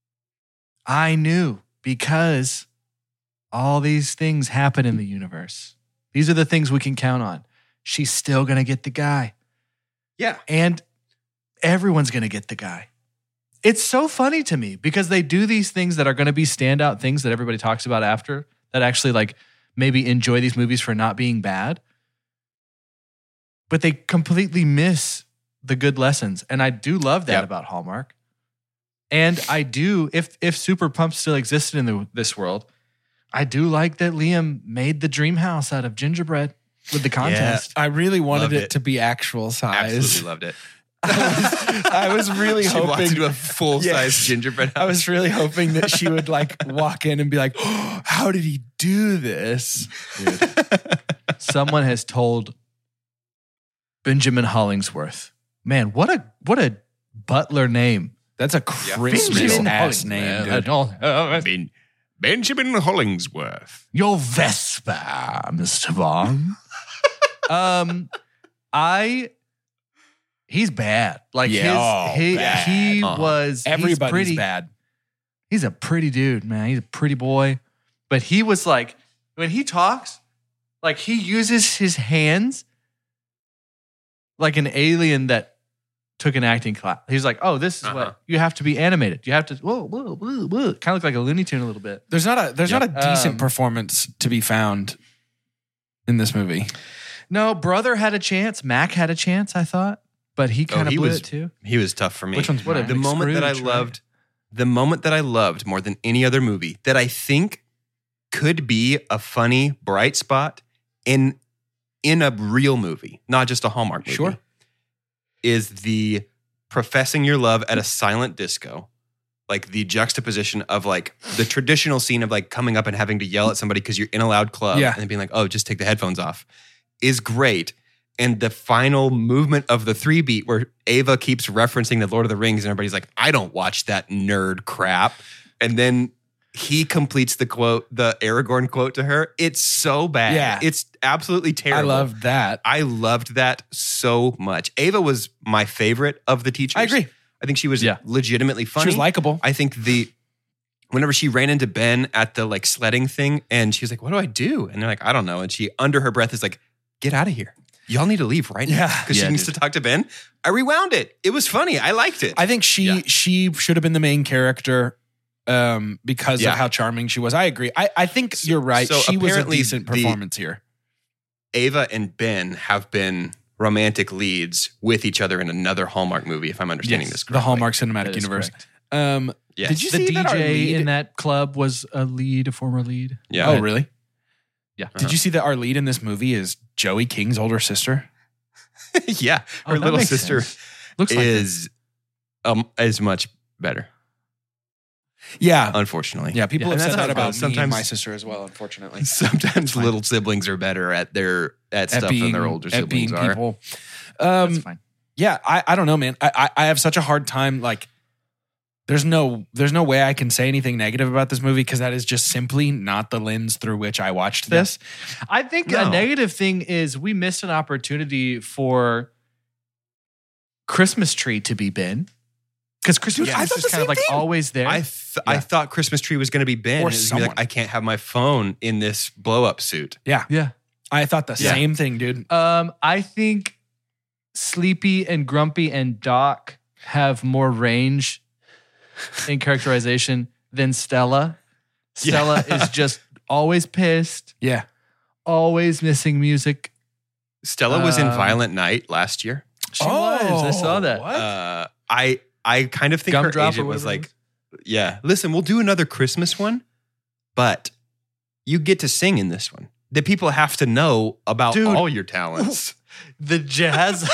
I knew, because all these things happen in the universe. These are the things we can count on. She's still going to get the guy. Yeah. And everyone's going to get the guy. It's so funny to me because they do these things that are going to be standout things that everybody talks about after, that actually like maybe enjoy these movies for not being bad. But they completely miss the good lessons. And I do love that Yep. about Hallmark. And I do, if if Super Pump still existed in the, this world, I do like that Liam made the dream house out of gingerbread with the contest. I really wanted Loved it, it. to be actual size. Absolutely loved it. I was really She walks hoping into a full-size Yes. gingerbread house. I was really hoping that she would like walk in and be like, oh, how did he do this? Someone has told Benjamin Hollingsworth. Man, what a what a butler name. That's a Christmas ass name, dude. Uh, Ben- Benjamin Hollingsworth. Your Vespa, Mister Vaughn. um, I. He's bad. Like Yeah, his, he, bad. he Uh-huh. was. he's Everybody's pretty, bad. He's a pretty dude, man. He's a pretty boy. But he was like, when he talks, like he uses his hands like an alien that took an acting class. He's like, oh, this is Uh-huh. what you have to be animated. You have to whoa, whoa, whoa, whoa. Kind of look like a Looney Tune a little bit. There's not a there's not a decent Um, performance to be found in this movie. No, Brother had a chance. Mac had a chance, I thought, but he kind of Oh, he blew was- it too. He was tough for me. Which one's What a Mac? the moment that I Scrooge, right? loved, the moment that I loved more than any other movie that I think could be a funny bright spot in in a real movie, not just a Hallmark movie, Sure. is the professing your love at a silent disco, like the juxtaposition of like the traditional scene of like coming up and having to yell at somebody because you're in a loud club Yeah. and then being like, oh, just take the headphones off, is great. And the final movement of the three beat where Ava keeps referencing the Lord of the Rings and everybody's like, I don't watch that nerd crap. And then he completes the quote, the Aragorn quote to her. It's so bad. Yeah. It's absolutely I terrible. loved that. I loved that so much. Ava was my favorite of the teachers. I agree. I think she was Yeah. legitimately funny. She was likable. I think the whenever she ran into Ben at the like sledding thing and she was like, what do I do? And they're like, I don't know. And she under her breath is like, get out of here. Y'all need to leave right now. Yeah. Because Yeah, she needs dude. to talk to Ben. I rewound it. It was funny. I liked it. I think she Yeah. she should have been the main character um, because Yeah. of how charming she was. I agree. I, I think you're right. so she was a apparently decent the- performance here. Ava and Ben have been romantic leads with each other in another Hallmark movie, if I'm understanding Yes. this The correctly. Hallmark Cinematic That is Universe. correct. Um, Yes. Did you The see that our D J lead in that club was a lead, a former lead. Yeah. Oh, really? Yeah. Did you see that our lead in this movie is Joey King's older sister? yeah. Oh, Her that little makes sister sense. Looks like it. is um is much better, Yeah. unfortunately. Yeah, people Yeah. have And said that's that how it about goes. me and Sometimes- my sister as well, unfortunately. Sometimes fine. little siblings are better at their at, At stuff being, than their older at siblings being are. people. That's Um, fine. yeah, I, I don't know, man. I, I I have such a hard time. Like, there's no there's no way I can say anything negative about this movie because that is just simply not the lens through which I watched this. I think No. a negative thing is we missed an opportunity for Christmas Tree to be Ben. Because Christmas Yeah, Tree I is thought just the kind of same like thing. always there. I th- I Yeah. thought Christmas Tree was going to be Ben. Or and it was gonna be like, someone. I can't have my phone in this blow up suit. Yeah, yeah. I thought the Yeah. same thing, dude. Um, I think Sleepy and Grumpy and Doc have more range in characterization than Stella. Stella is just always pissed, Yeah, always missing music. Stella was in Um, Violent Night last year. She was. I saw that. What? Uh, I I kind of think Gumdrop her or agent was whatever it like, yeah, listen, we'll do another Christmas one, but you get to sing in this one. The people have to know about Dude. all your talents. The jazz.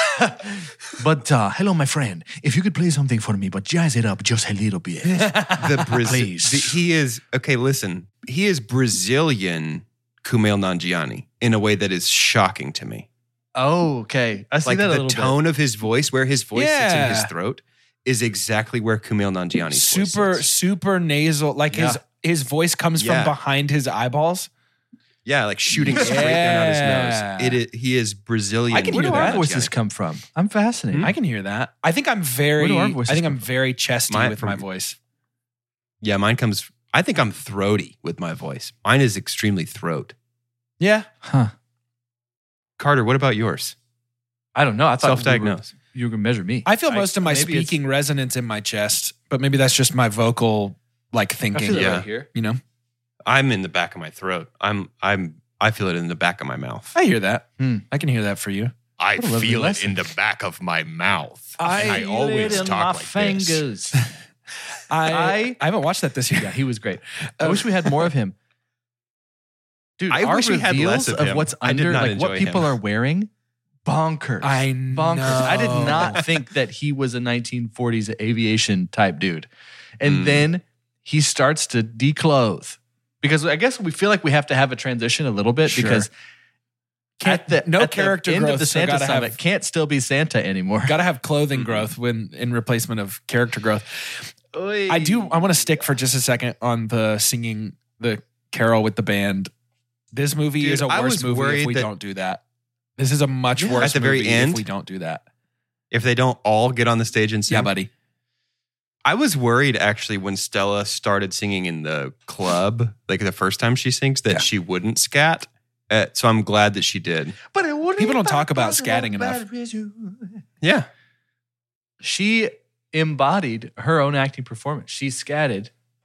but uh, hello, my friend. If you could play something for me, but jazz it up just a little bit. the Brazil, Please. he is okay. Listen, he is Brazilian Kumail Nanjiani in a way that is shocking to me. Oh, okay. I see Like that a the little tone of his voice, where his voice sits in his Yeah. throat, is exactly where Kumail Nanjiani's voice super sits. super nasal. Like his his voice comes Yeah. from behind his eyeballs. Yeah, like shooting straight down out his Yeah. nose. It is, he is Brazilian. I can bit. Where hear do our that. voices come from? I'm fascinated. I can hear that. I think I'm very. Where do our I voices think come I'm very chesty My- with my from- voice. Yeah, mine comes. I think I'm throaty with my voice. Mine is extremely throat. Yeah, Huh. Carter, what about yours? I don't know. I thought Self-diagnose. You were, going to measure me. I feel most of my maybe it's- speaking resonance in my chest, but maybe that's just my vocal like I thinking. feel it Yeah. right here. You know, I'm in the back of my throat. I'm. I'm. I feel it in the back of my mouth. I hear that. Hmm. I can hear that for you. I What a lovely feel it lesson. in the back of my mouth. I And I always Feel it in talk my like this. fingers. I I- I haven't watched that this year. Yeah, he was great. I wish we had more of him. Dude, I our wish we had less reveals of him. what's I did under, not like what enjoy people him. are wearing, bonkers. I bonkers. I did know. not think that he was a nineteen forties aviation type dude. And Mm. then he starts to declothe. Because I guess we feel like we have to have a transition a little bit Sure. because Can't- at the, no at the character end growth, of the so Santa gotta Summit have- can't still be Santa anymore. Got to have clothing Mhm. growth when in replacement of character growth. I do. I want to stick for just a second on the singing the carol with the band. This movie Dude, is a I worse was movie if worried we that- don't do that. This is a much Yeah, worse at the very movie end? if we don't do that. If they don't all get on the stage and sing. Yeah, buddy. I was worried actually when Stella started singing in the club, like the first time she sings, that Yeah. she wouldn't scat. Uh, so I'm glad that she did. But it wouldn't People don't be talk about possible scatting enough. without you. Yeah. She embodied her own acting performance. She scatted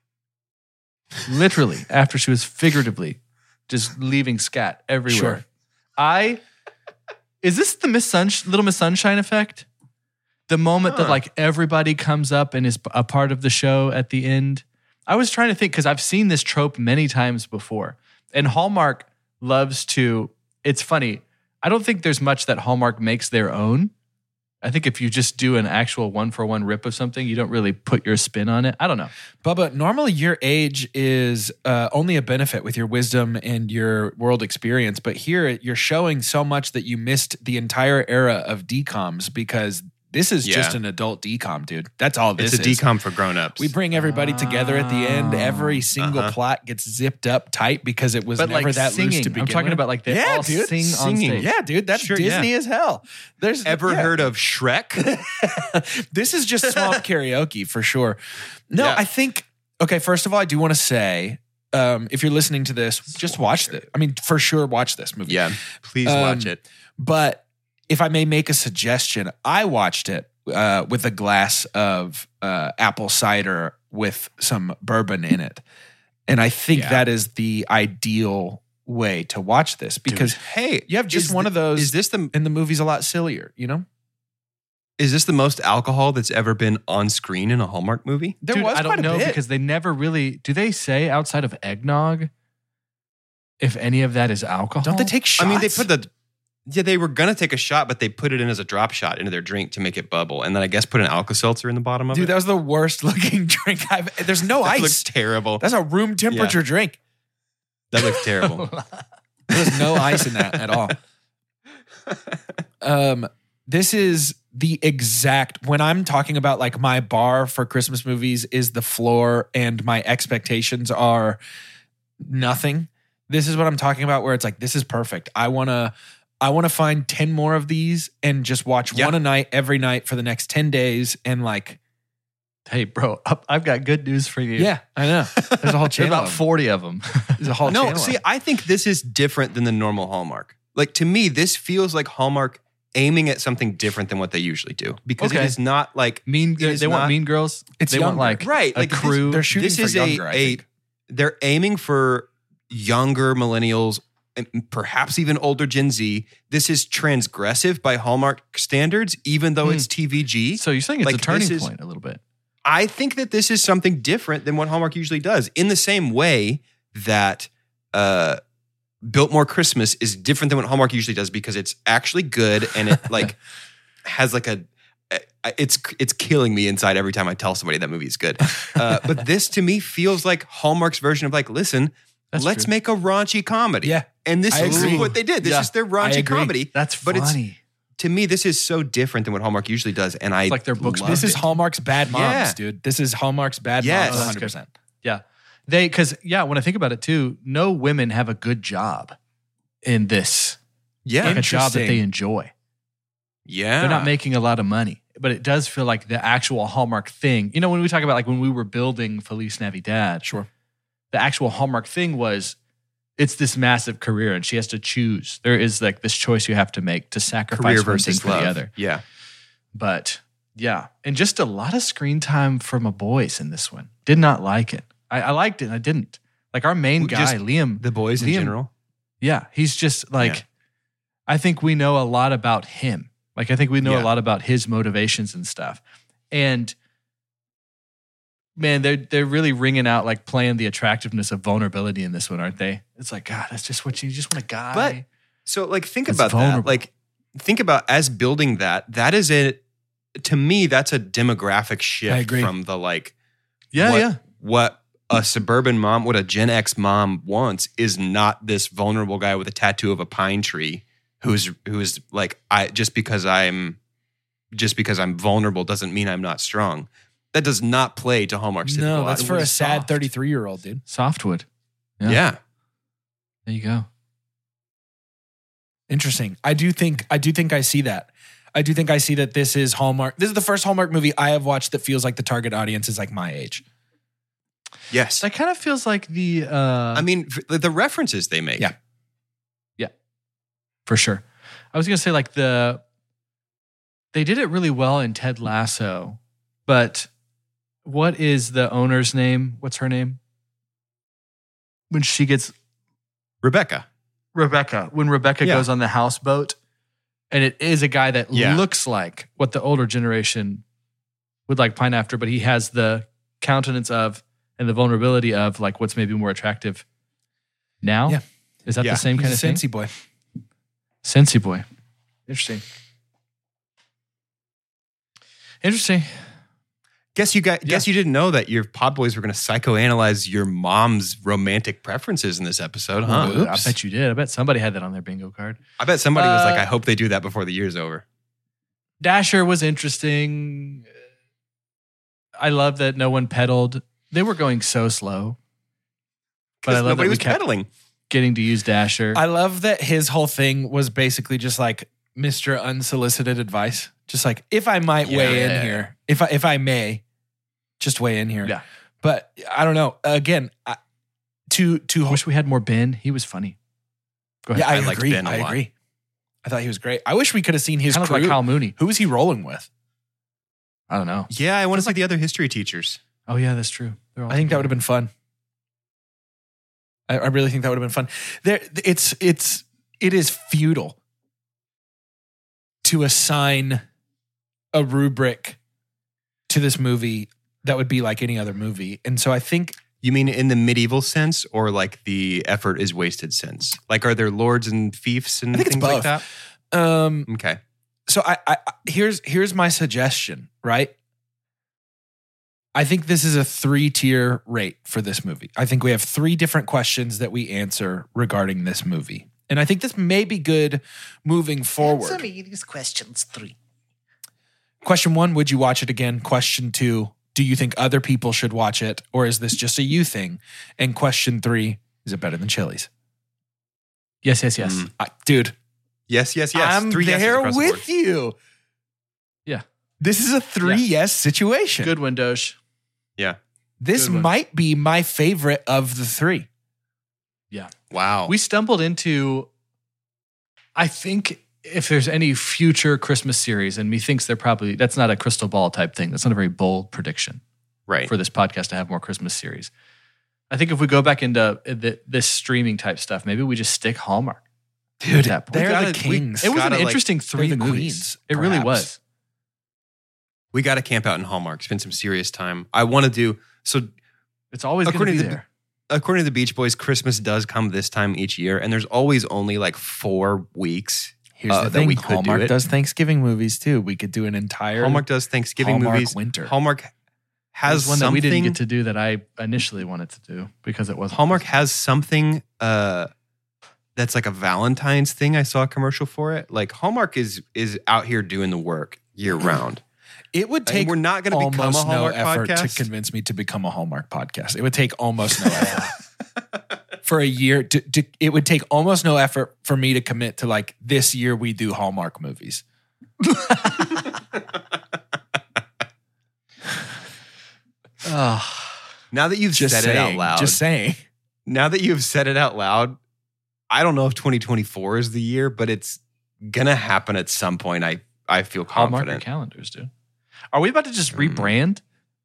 literally after she was figuratively just leaving scat everywhere. Sure. I is this the Miss Sunsh- Little Miss Sunshine effect? The moment that Huh. like everybody comes up and is a part of the show at the end. I was trying to think because I've seen this trope many times before, and Hallmark loves to. It's funny. I don't think there's much that Hallmark makes their own I think if you just do an actual one for one rip of something, you don't really put your spin on it. I don't know. Bubba, normally your age is uh, only a benefit with your wisdom and your world experience. But here you're showing so much that you missed the entire era of D COMs because this is Yeah. just an adult D COM, dude. That's all this It's a is. D COM for grown-ups. We bring everybody together at the end. Every single Uh-huh. plot gets zipped up tight because it was But never like that singing, loose to begin I'm talking with. about like they yeah, all dude. sing on Singing. stage. Yeah, dude, that's Sure, Disney yeah. as hell. There's Ever yeah. heard of Shrek? This is just swamp karaoke for sure. No, Yeah. I think, okay, first of all, I do want to say, um, if you're listening to this, just watch this. I mean, for sure, watch this movie. Yeah, please Um, watch it. But if I may make a suggestion, I watched it uh, with a glass of uh, apple cider with some bourbon in it. And I think Yeah. that is the ideal way to watch this because Hey, you have just is one thi- of those, Is this the and the movie's a lot sillier, you know? is this the most alcohol that's ever been on screen in a Hallmark movie? There Dude, was I quite don't a know bit. because they never really, do they say outside of eggnog if any of that is alcohol? Don't they take shots? I mean, they put the yeah, they were gonna take a shot, but they put it in as a drop shot into their drink to make it bubble, and then I guess put an Alka-Seltzer in the bottom of Dude, it. that was the worst looking drink I've. There's no That ice. looks terrible. That's a room temperature drink. That looks terrible. There's no ice in that at all. Um, this is the exact when I'm talking about like my bar for Christmas movies is the floor, and my expectations are nothing. This is what I'm talking about, where it's like this is perfect. I wanna. I want to find ten more of these and just watch Yeah. one a night every night for the next ten days. And like, Hey, bro, I've got good news for you. yeah, I know. There's a whole There's channel. about of them. forty of them. There's a whole No, channel. see, of them. I think this is different than the normal Hallmark. Like to me, this feels like Hallmark aiming at something different than what they usually do because Okay. it is not like Mean, It they is want not- Mean Girls. It's they want younger. like right. a Like this- crew. They're shooting this for is younger, a, I a think. they're aiming for younger millennials and perhaps even older Gen Z. This is transgressive by Hallmark standards, even though Hmm. it's T V G. so you're saying it's like, a turning this is- point a little bit. I think that this is something different than what Hallmark usually does. In the same way that uh, Biltmore Christmas is different than what Hallmark usually does because it's actually good and it like has like a it's it's killing me inside every time I tell somebody that movie is good. Uh, but this to me feels like Hallmark's version of like, listen, That's let's true. make a raunchy comedy. Yeah. And this I is agree. what they did. This Yeah. is their I raunchy agree. comedy. That's But it's- funny. To me, this is so different than what Hallmark usually does. And I It's like their books love This is it. Hallmark's Bad Moms, Yeah. dude. This is Hallmark's Bad Yes. Moms Oh, one that's hundred percent. Yeah. They, because, yeah, when I think about it too, no women have a good job in this. Yeah. Like a job that they Interesting. enjoy. Yeah. They're not making a lot of money, but it does feel like the actual Hallmark thing. You know, when we talk about like when we were building Feliz Navidad, Sure. the actual Hallmark thing was it's this massive career and she has to choose. There is like this choice you have to make to sacrifice career one thing versus for love. the other. Yeah. But yeah, and just a lot of screen time for my boys in this one. Did not like it. I, I liked it and I didn't. Like our main Just guy, Liam. The boys in Liam- general. Yeah, he's just like, Yeah. I think we know a lot about him. Like, I think we know Yeah. a lot about his motivations and stuff. And man, they're they're really ringing out, like playing the attractiveness of vulnerability in this one, aren't they? It's like, God, that's just what you, you just want a guy. But so like think It's about vulnerable. that. Like think about as building that, that is a to me, that's a demographic I shift agree. from the like yeah, what, yeah. what a suburban mom, what a Gen X mom wants is not this vulnerable guy with a tattoo of a pine tree who's who's like, I just because I'm just because I'm vulnerable doesn't mean I'm not strong. That does not play to Hallmark's No, typical that's audience. for a is sad soft. thirty-three year old, dude. Softwood. Yeah. Yeah. There you go. Interesting. I do think I do think I see that. I do think I see that this is Hallmark. This is the first Hallmark movie I have watched that feels like the target audience is like my age. Yes. That kind of feels like the. Uh, I mean, f- the references they make. Yeah. For sure. I was going to say like the they did it really well in Ted Lasso, but what is the owner's name? What's her name? When she gets Rebecca. Rebecca, when Rebecca Yeah. goes on the houseboat and it is a guy that Yeah. looks like what the older generation would like pine after, but he has the countenance of and the vulnerability of like what's maybe more attractive now. Yeah. Is that Yeah. the same kind He's of a thing? Scentsy boy. Scentsy boy. Interesting. Interesting. Guess you got. Yeah. Guess you didn't know that your pod boys were going to psychoanalyze your mom's romantic preferences in this episode, huh? Ooh, I bet you did. I bet somebody had that on their bingo card. I bet somebody was like, Uh, "I hope they do that before the year's over." Dasher was interesting. I love that no one pedaled. They were going so slow. But I Because love nobody that we was kept pedaling. getting to use Dasher. I love that his whole thing was basically just like Mister Unsolicited Advice. Just like, if I might weigh Yeah. in here, if I if I may, just weigh in here. Yeah. But I don't know. Again, I, to to I wish we had more Ben. He was funny. Go ahead. yeah, I, I liked agree. Ben a I lot. agree. I thought he was great. I wish we could have seen his Kind of crew. like Kyle Mooney. Who was he rolling with? I don't know. Yeah, I want to see the other history teachers. Oh, yeah, that's true. They're all I think that would together. have been fun. I, I really think that would have been fun. There, it's it's it is futile to assign a rubric to this movie that would be like any other movie, and so I think You mean in the medieval sense, or like the effort is wasted sense? Like, are there lords and fiefs and I think it's things like both. that? um, Okay. so I, I I- here's here's my suggestion, right? I think this is a three-tier rate for this movie. I think we have three different questions that we answer regarding this movie. And I think this may be good moving forward. Answer me these questions three. Question one, would you watch it again? Question two, do you think other people should watch it? Or is this just a you thing? And question three, is it better than Chili's? Yes, yes, yes. Mm. I, dude, Yes, yes, yes. I'm Three yeses there across the board. with you. Yeah. This is a three Yeah. yes situation. Good one, Doge. Yeah. This Good one. might be my favorite of the three. Yeah. Wow. We stumbled into, I think if there's any future Christmas series, and methinks they're probably, that's not a crystal ball type thing. That's not a very bold prediction right. for this podcast to have more Christmas series. I think if we go back into the, this streaming type stuff, maybe we just stick Hallmark. Dude, At that point. they're gotta- the we- kings. It was gotta, an like, interesting three they're the movies. queens, It really perhaps. was. We got to camp out in Hallmark, spend some serious time. I want to do so. It's always going to According be to the- there. According to the Beach Boys, Christmas does come this time each year, and there's always only like four weeks. Here's uh, the that thing: we could do Hallmark it. does Thanksgiving movies too. We could do an entire Hallmark does Thanksgiving Hallmark movies. winter. Hallmark has There's one something. that we didn't get to do that I initially wanted to do because it wasn't. Hallmark has something uh, that's like a Valentine's thing. I saw a commercial for it. Like Hallmark is is out here doing the work year round. It would And take we're not gonna become a almost no Hallmark effort podcast? to convince me to become a Hallmark podcast. It would take almost no effort for a year. To, to, it would take almost no effort for me to commit to like this year we do Hallmark movies. Oh, Now that you've Just said saying, it out loud, Just saying. now that you've said it out loud, I don't know if twenty twenty-four is the year, but it's gonna happen at some point. I I feel Hallmark your confident. calendars, dude. Are we about to just Mm. rebrand?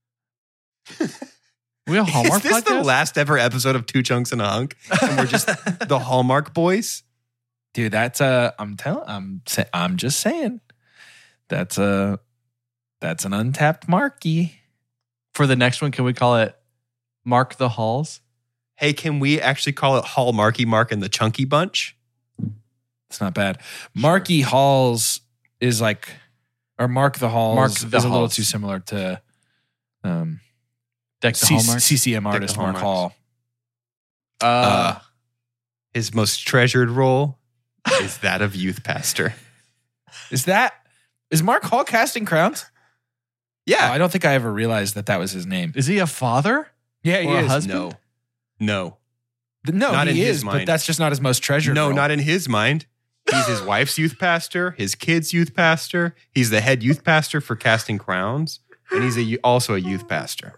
we a Hallmark Is this podcast? the last ever episode of Two Chunks and a Hunk? And we're just the Hallmark boys? Dude, that's a. I'm telling. I'm. sa- I'm just saying. That's a. That's an untapped marquee. For the next one, can we call it Mark the Halls? Hey, can we actually call it Hallmarky Mark and the Chunky Bunch? It's not bad. Marky Halls is like, or Mark the Halls Mark is the a little Halls. too similar to um, Deck the C- Hallmark? C C M Deck the artist Mark Hallmarks. Hall. Uh, Uh, his most treasured role is that of youth pastor. Is that is Mark Hall casting crowns? Yeah. Oh, I don't think I ever realized that that was his name. is he a father? Yeah, Or a husband? No. No. No, Not in he his is, but mind. that's just not his most treasured. No, role. not in his mind. He's his wife's youth pastor, his kid's youth pastor. He's the head youth pastor for Casting Crowns, and he's a, also a youth pastor.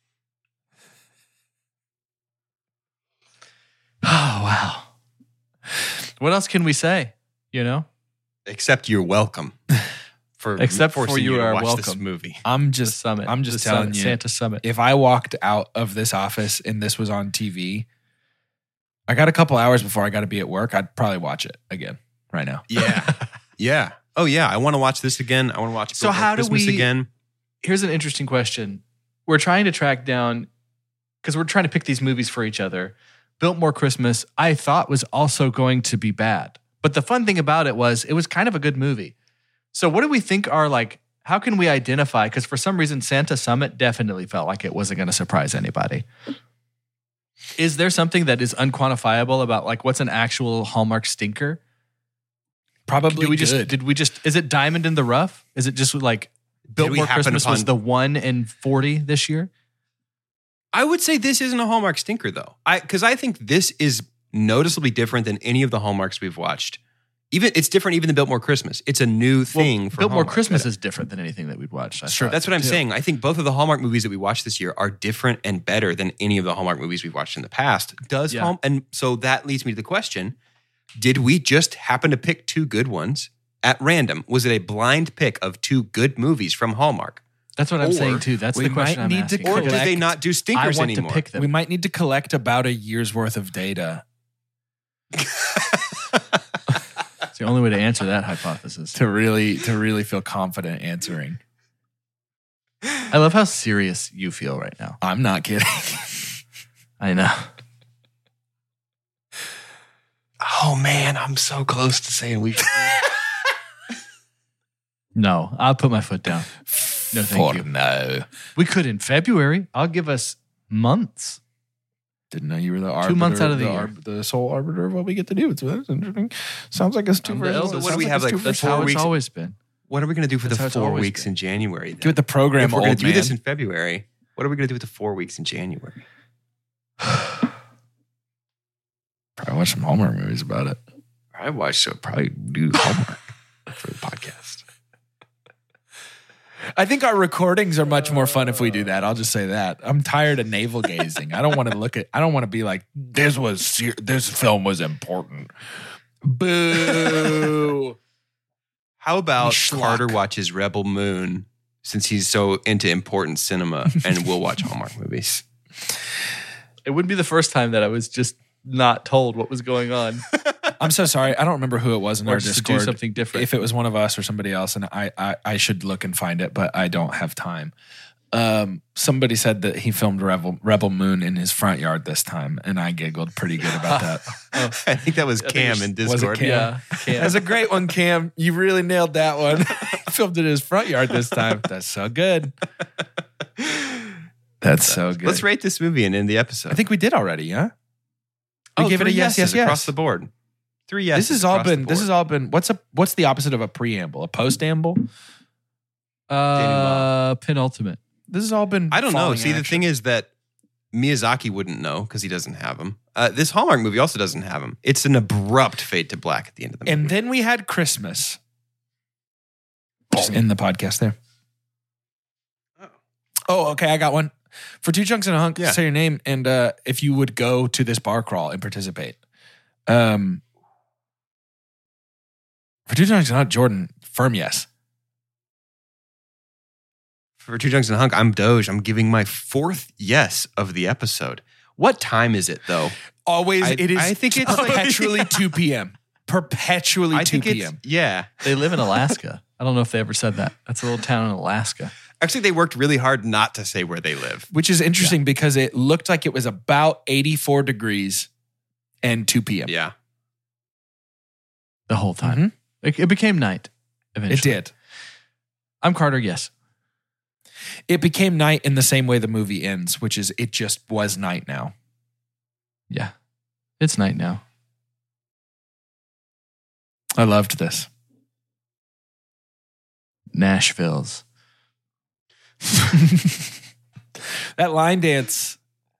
Oh, wow. What else can we say? You know? Except you're welcome for Except for forcing you to are watch this welcome. movie. I'm The just. summit. I'm just The telling summit, you. Santa Summit. If I walked out of this office and this was on T V, I got a couple hours before I got to be at work. I'd probably watch it again right now. Yeah, yeah. Oh yeah, I want to watch this again. I want to watch. So Built Like how do Christmas we- again? Here's an interesting question. We're trying to track down, because we're trying to pick these movies for each other. Biltmore Christmas, I thought was also going to be bad. But the fun thing about it was it was kind of a good movie. So what do we think are like how can we identify? Because for some reason, Santa Summit definitely felt like it wasn't going to surprise anybody. Is there something that is unquantifiable about like what's an actual Hallmark stinker? Probably did we good. just did we just is it Diamond in the Rough? Is it just like Biltmore Christmas was the one in forty this year? I would say this isn't a Hallmark stinker though. I because I think this is noticeably different than any of the Hallmarks we've watched. Even it's different even than Biltmore Christmas. It's a new thing well, for Biltmore Hallmark. Christmas is different than anything that we'd watched. I Sure. thought, That's what I'm too. saying. I think both of the Hallmark movies that we watched this year are different and better than any of the Hallmark movies we've watched in the past. Does Yeah. Hallmark, and so that leads me to the question, did we just happen to pick two good ones at random? Was it a blind pick of two good movies from Hallmark? That's what I'm Or saying too. That's we the question might I'm need to asking. Or Collect- did they not do I stinkers want anymore? to pick them. We might need to collect about a year's worth of data It's the only way to answer that hypothesis. to really to really feel confident answering. I love how serious you feel right now. I'm not kidding. I know. Oh man, I'm so close to saying we should. No, I'll put my foot down. No, thank For you. no. We could in February. I'll give us months. Didn't know you were the arbiter, months out of the the, year. arb- the sole arbiter of what we get to do. It's that's interesting. Sounds like it's two I'm the versions. eldest. It What do sounds we like have, it's like, two That's Four how versions. it's weeks- always been. What are we going to do for That's how the it's four always weeks been. in January? Then? Give it the program, if we're going old to do this man. in February, what are we going to do with the four weeks in January? Probably watch some Hallmark movies about it. I watch, so probably do Hallmark for the podcast. I think our recordings are much more fun if we do that. I'll just say that. I'm tired of navel gazing. I don't want to look at. I don't want to be like this was ser- this film was important. Boo. How about Schlock. Carter watches Rebel Moon since he's so into important cinema, and we'll watch Hallmark movies. It wouldn't be the first time that I was just not told what was going on. I'm so sorry. I don't remember who it was in Or our just to do Discord. something different. If it was one of us or somebody else, and I, I, I should look and find it, but I don't have time. Um, somebody said that he filmed Rebel, Rebel Moon in his front yard this time, and I giggled pretty good about that. I think that was think Cam it's- in was it Discord. Cam? Yeah, Cam. That's a great one, Cam. You really nailed that one. Filmed it in his front yard this time. That's so good. That's so good. Let's rate this movie and end the episode. I think we did already, huh? We oh, gave it a three yes, yeses yes, yes. across the board. Three yeses. this has all across the been. This board. has all been. What's a what's the opposite of a preamble? A postamble? uh, penultimate. This has all been. I don't know. falling See, the action. thing is that Miyazaki wouldn't know because he doesn't have them. Uh, this Hallmark movie also doesn't have them. It's an abrupt fade to black at the end of the movie. And then we had Christmas. Just end the podcast there. Oh, okay. I got one. For two chunks and a hunk, Yeah. say your name and uh, if you would go to this bar crawl and participate. Um, for two chunks and a hunk, Jordan, firm yes. For Two Junks and a Hunk, I'm Doge. I'm giving my fourth yes of the episode. What time is it though? Always, I- it is. I think it's like- perpetually two p.m. Perpetually I two think p.m. it's yeah. They live in Alaska. I don't know if they ever said that. That's a little town in Alaska. Actually, they worked really hard not to say where they live. Which is interesting because it looked like it was about eighty-four degrees and two p.m. Yeah. The whole time. It, it became night eventually. It did. I'm Carter, yes. It became night in the same way the movie ends, which is it just was night now. Yeah. It's night now. I loved this. Nashville's. That line dance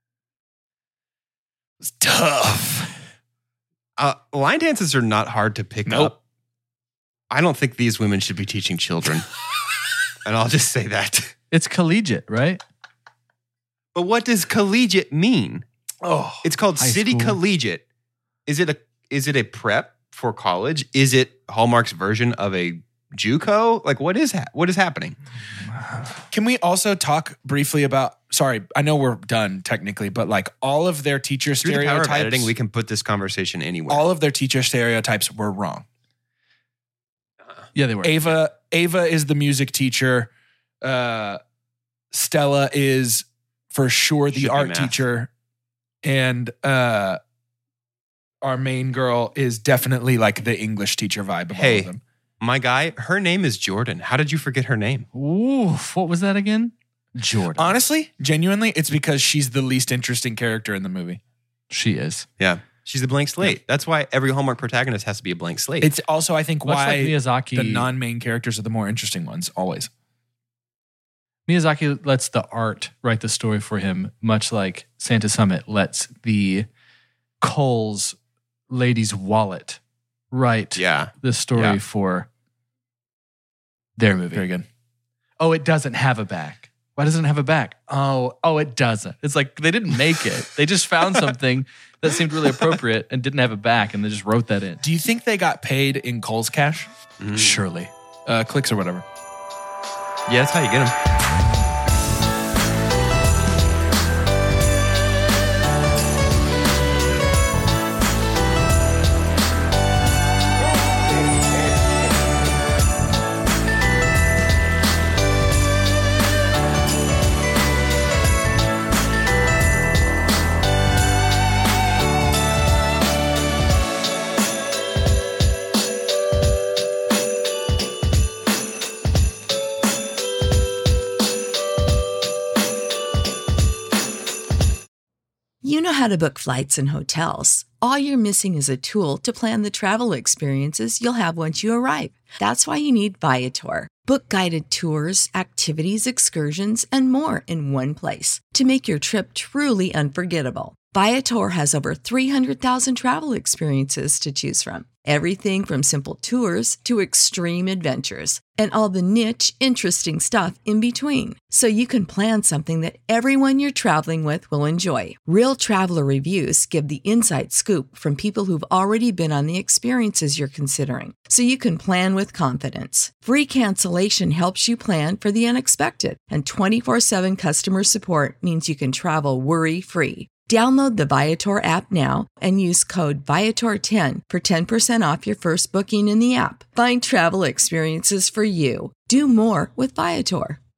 was tough. Uh, line dances are not hard to pick Nope. up. I don't think these women should be teaching children. And I'll just say that. It's collegiate, right? But what does collegiate mean? Oh, It's called High City school. Collegiate. Is it a is it a prep for college? Is it Hallmark's version of a JUCO? Like what is ha- what is happening? can we also talk briefly about? Sorry, I know we're done technically, but like all of their teacher Through the power stereotypes, of editing, we can put this conversation anywhere. all of their teacher stereotypes were wrong. Yeah, they were. Ava, Ava is the music teacher. Uh, Stella is for sure the Should be art math. teacher, and uh, our main girl is definitely like the English teacher vibe of all Hey. of them. My guy, her name is Jordan. How did you forget her name? Ooh, what was that again? Jordan. Honestly, genuinely, it's because she's the least interesting character in the movie. She is. Yeah. She's a blank slate. Yeah. That's why every Hallmark protagonist has to be a blank slate. It's also, I think, Much why like Miyazaki, the non-main characters are the more interesting ones, always. Miyazaki lets the art write the story for him, much like Santa Summit lets the Kohl's lady's wallet write yeah. the story yeah. for their movie. Very good. Oh, it doesn't have a back. Why doesn't it have a back? Oh, oh, it doesn't. It's like they didn't make it. They just found something that seemed really appropriate and didn't have a back, and they just wrote that in. Do you think they got paid in Kohl's cash? Mm. Surely. Uh, clicks or whatever. Yeah, that's how you get them. You know how to book flights and hotels. All you're missing is a tool to plan the travel experiences you'll have once you arrive. That's why you need Viator. Book guided tours, activities, excursions, and more in one place to make your trip truly unforgettable. Viator has over three hundred thousand travel experiences to choose from. Everything from simple tours to extreme adventures and all the niche, interesting stuff in between. So you can plan something that everyone you're traveling with will enjoy. Real traveler reviews give the inside scoop from people who've already been on the experiences you're considering. So you can plan with confidence. Free cancellation helps you plan for the unexpected. And twenty-four seven customer support means you can travel worry-free. Download the Viator app now and use code Viator ten for ten percent off your first booking in the app. Find travel experiences for you. Do more with Viator.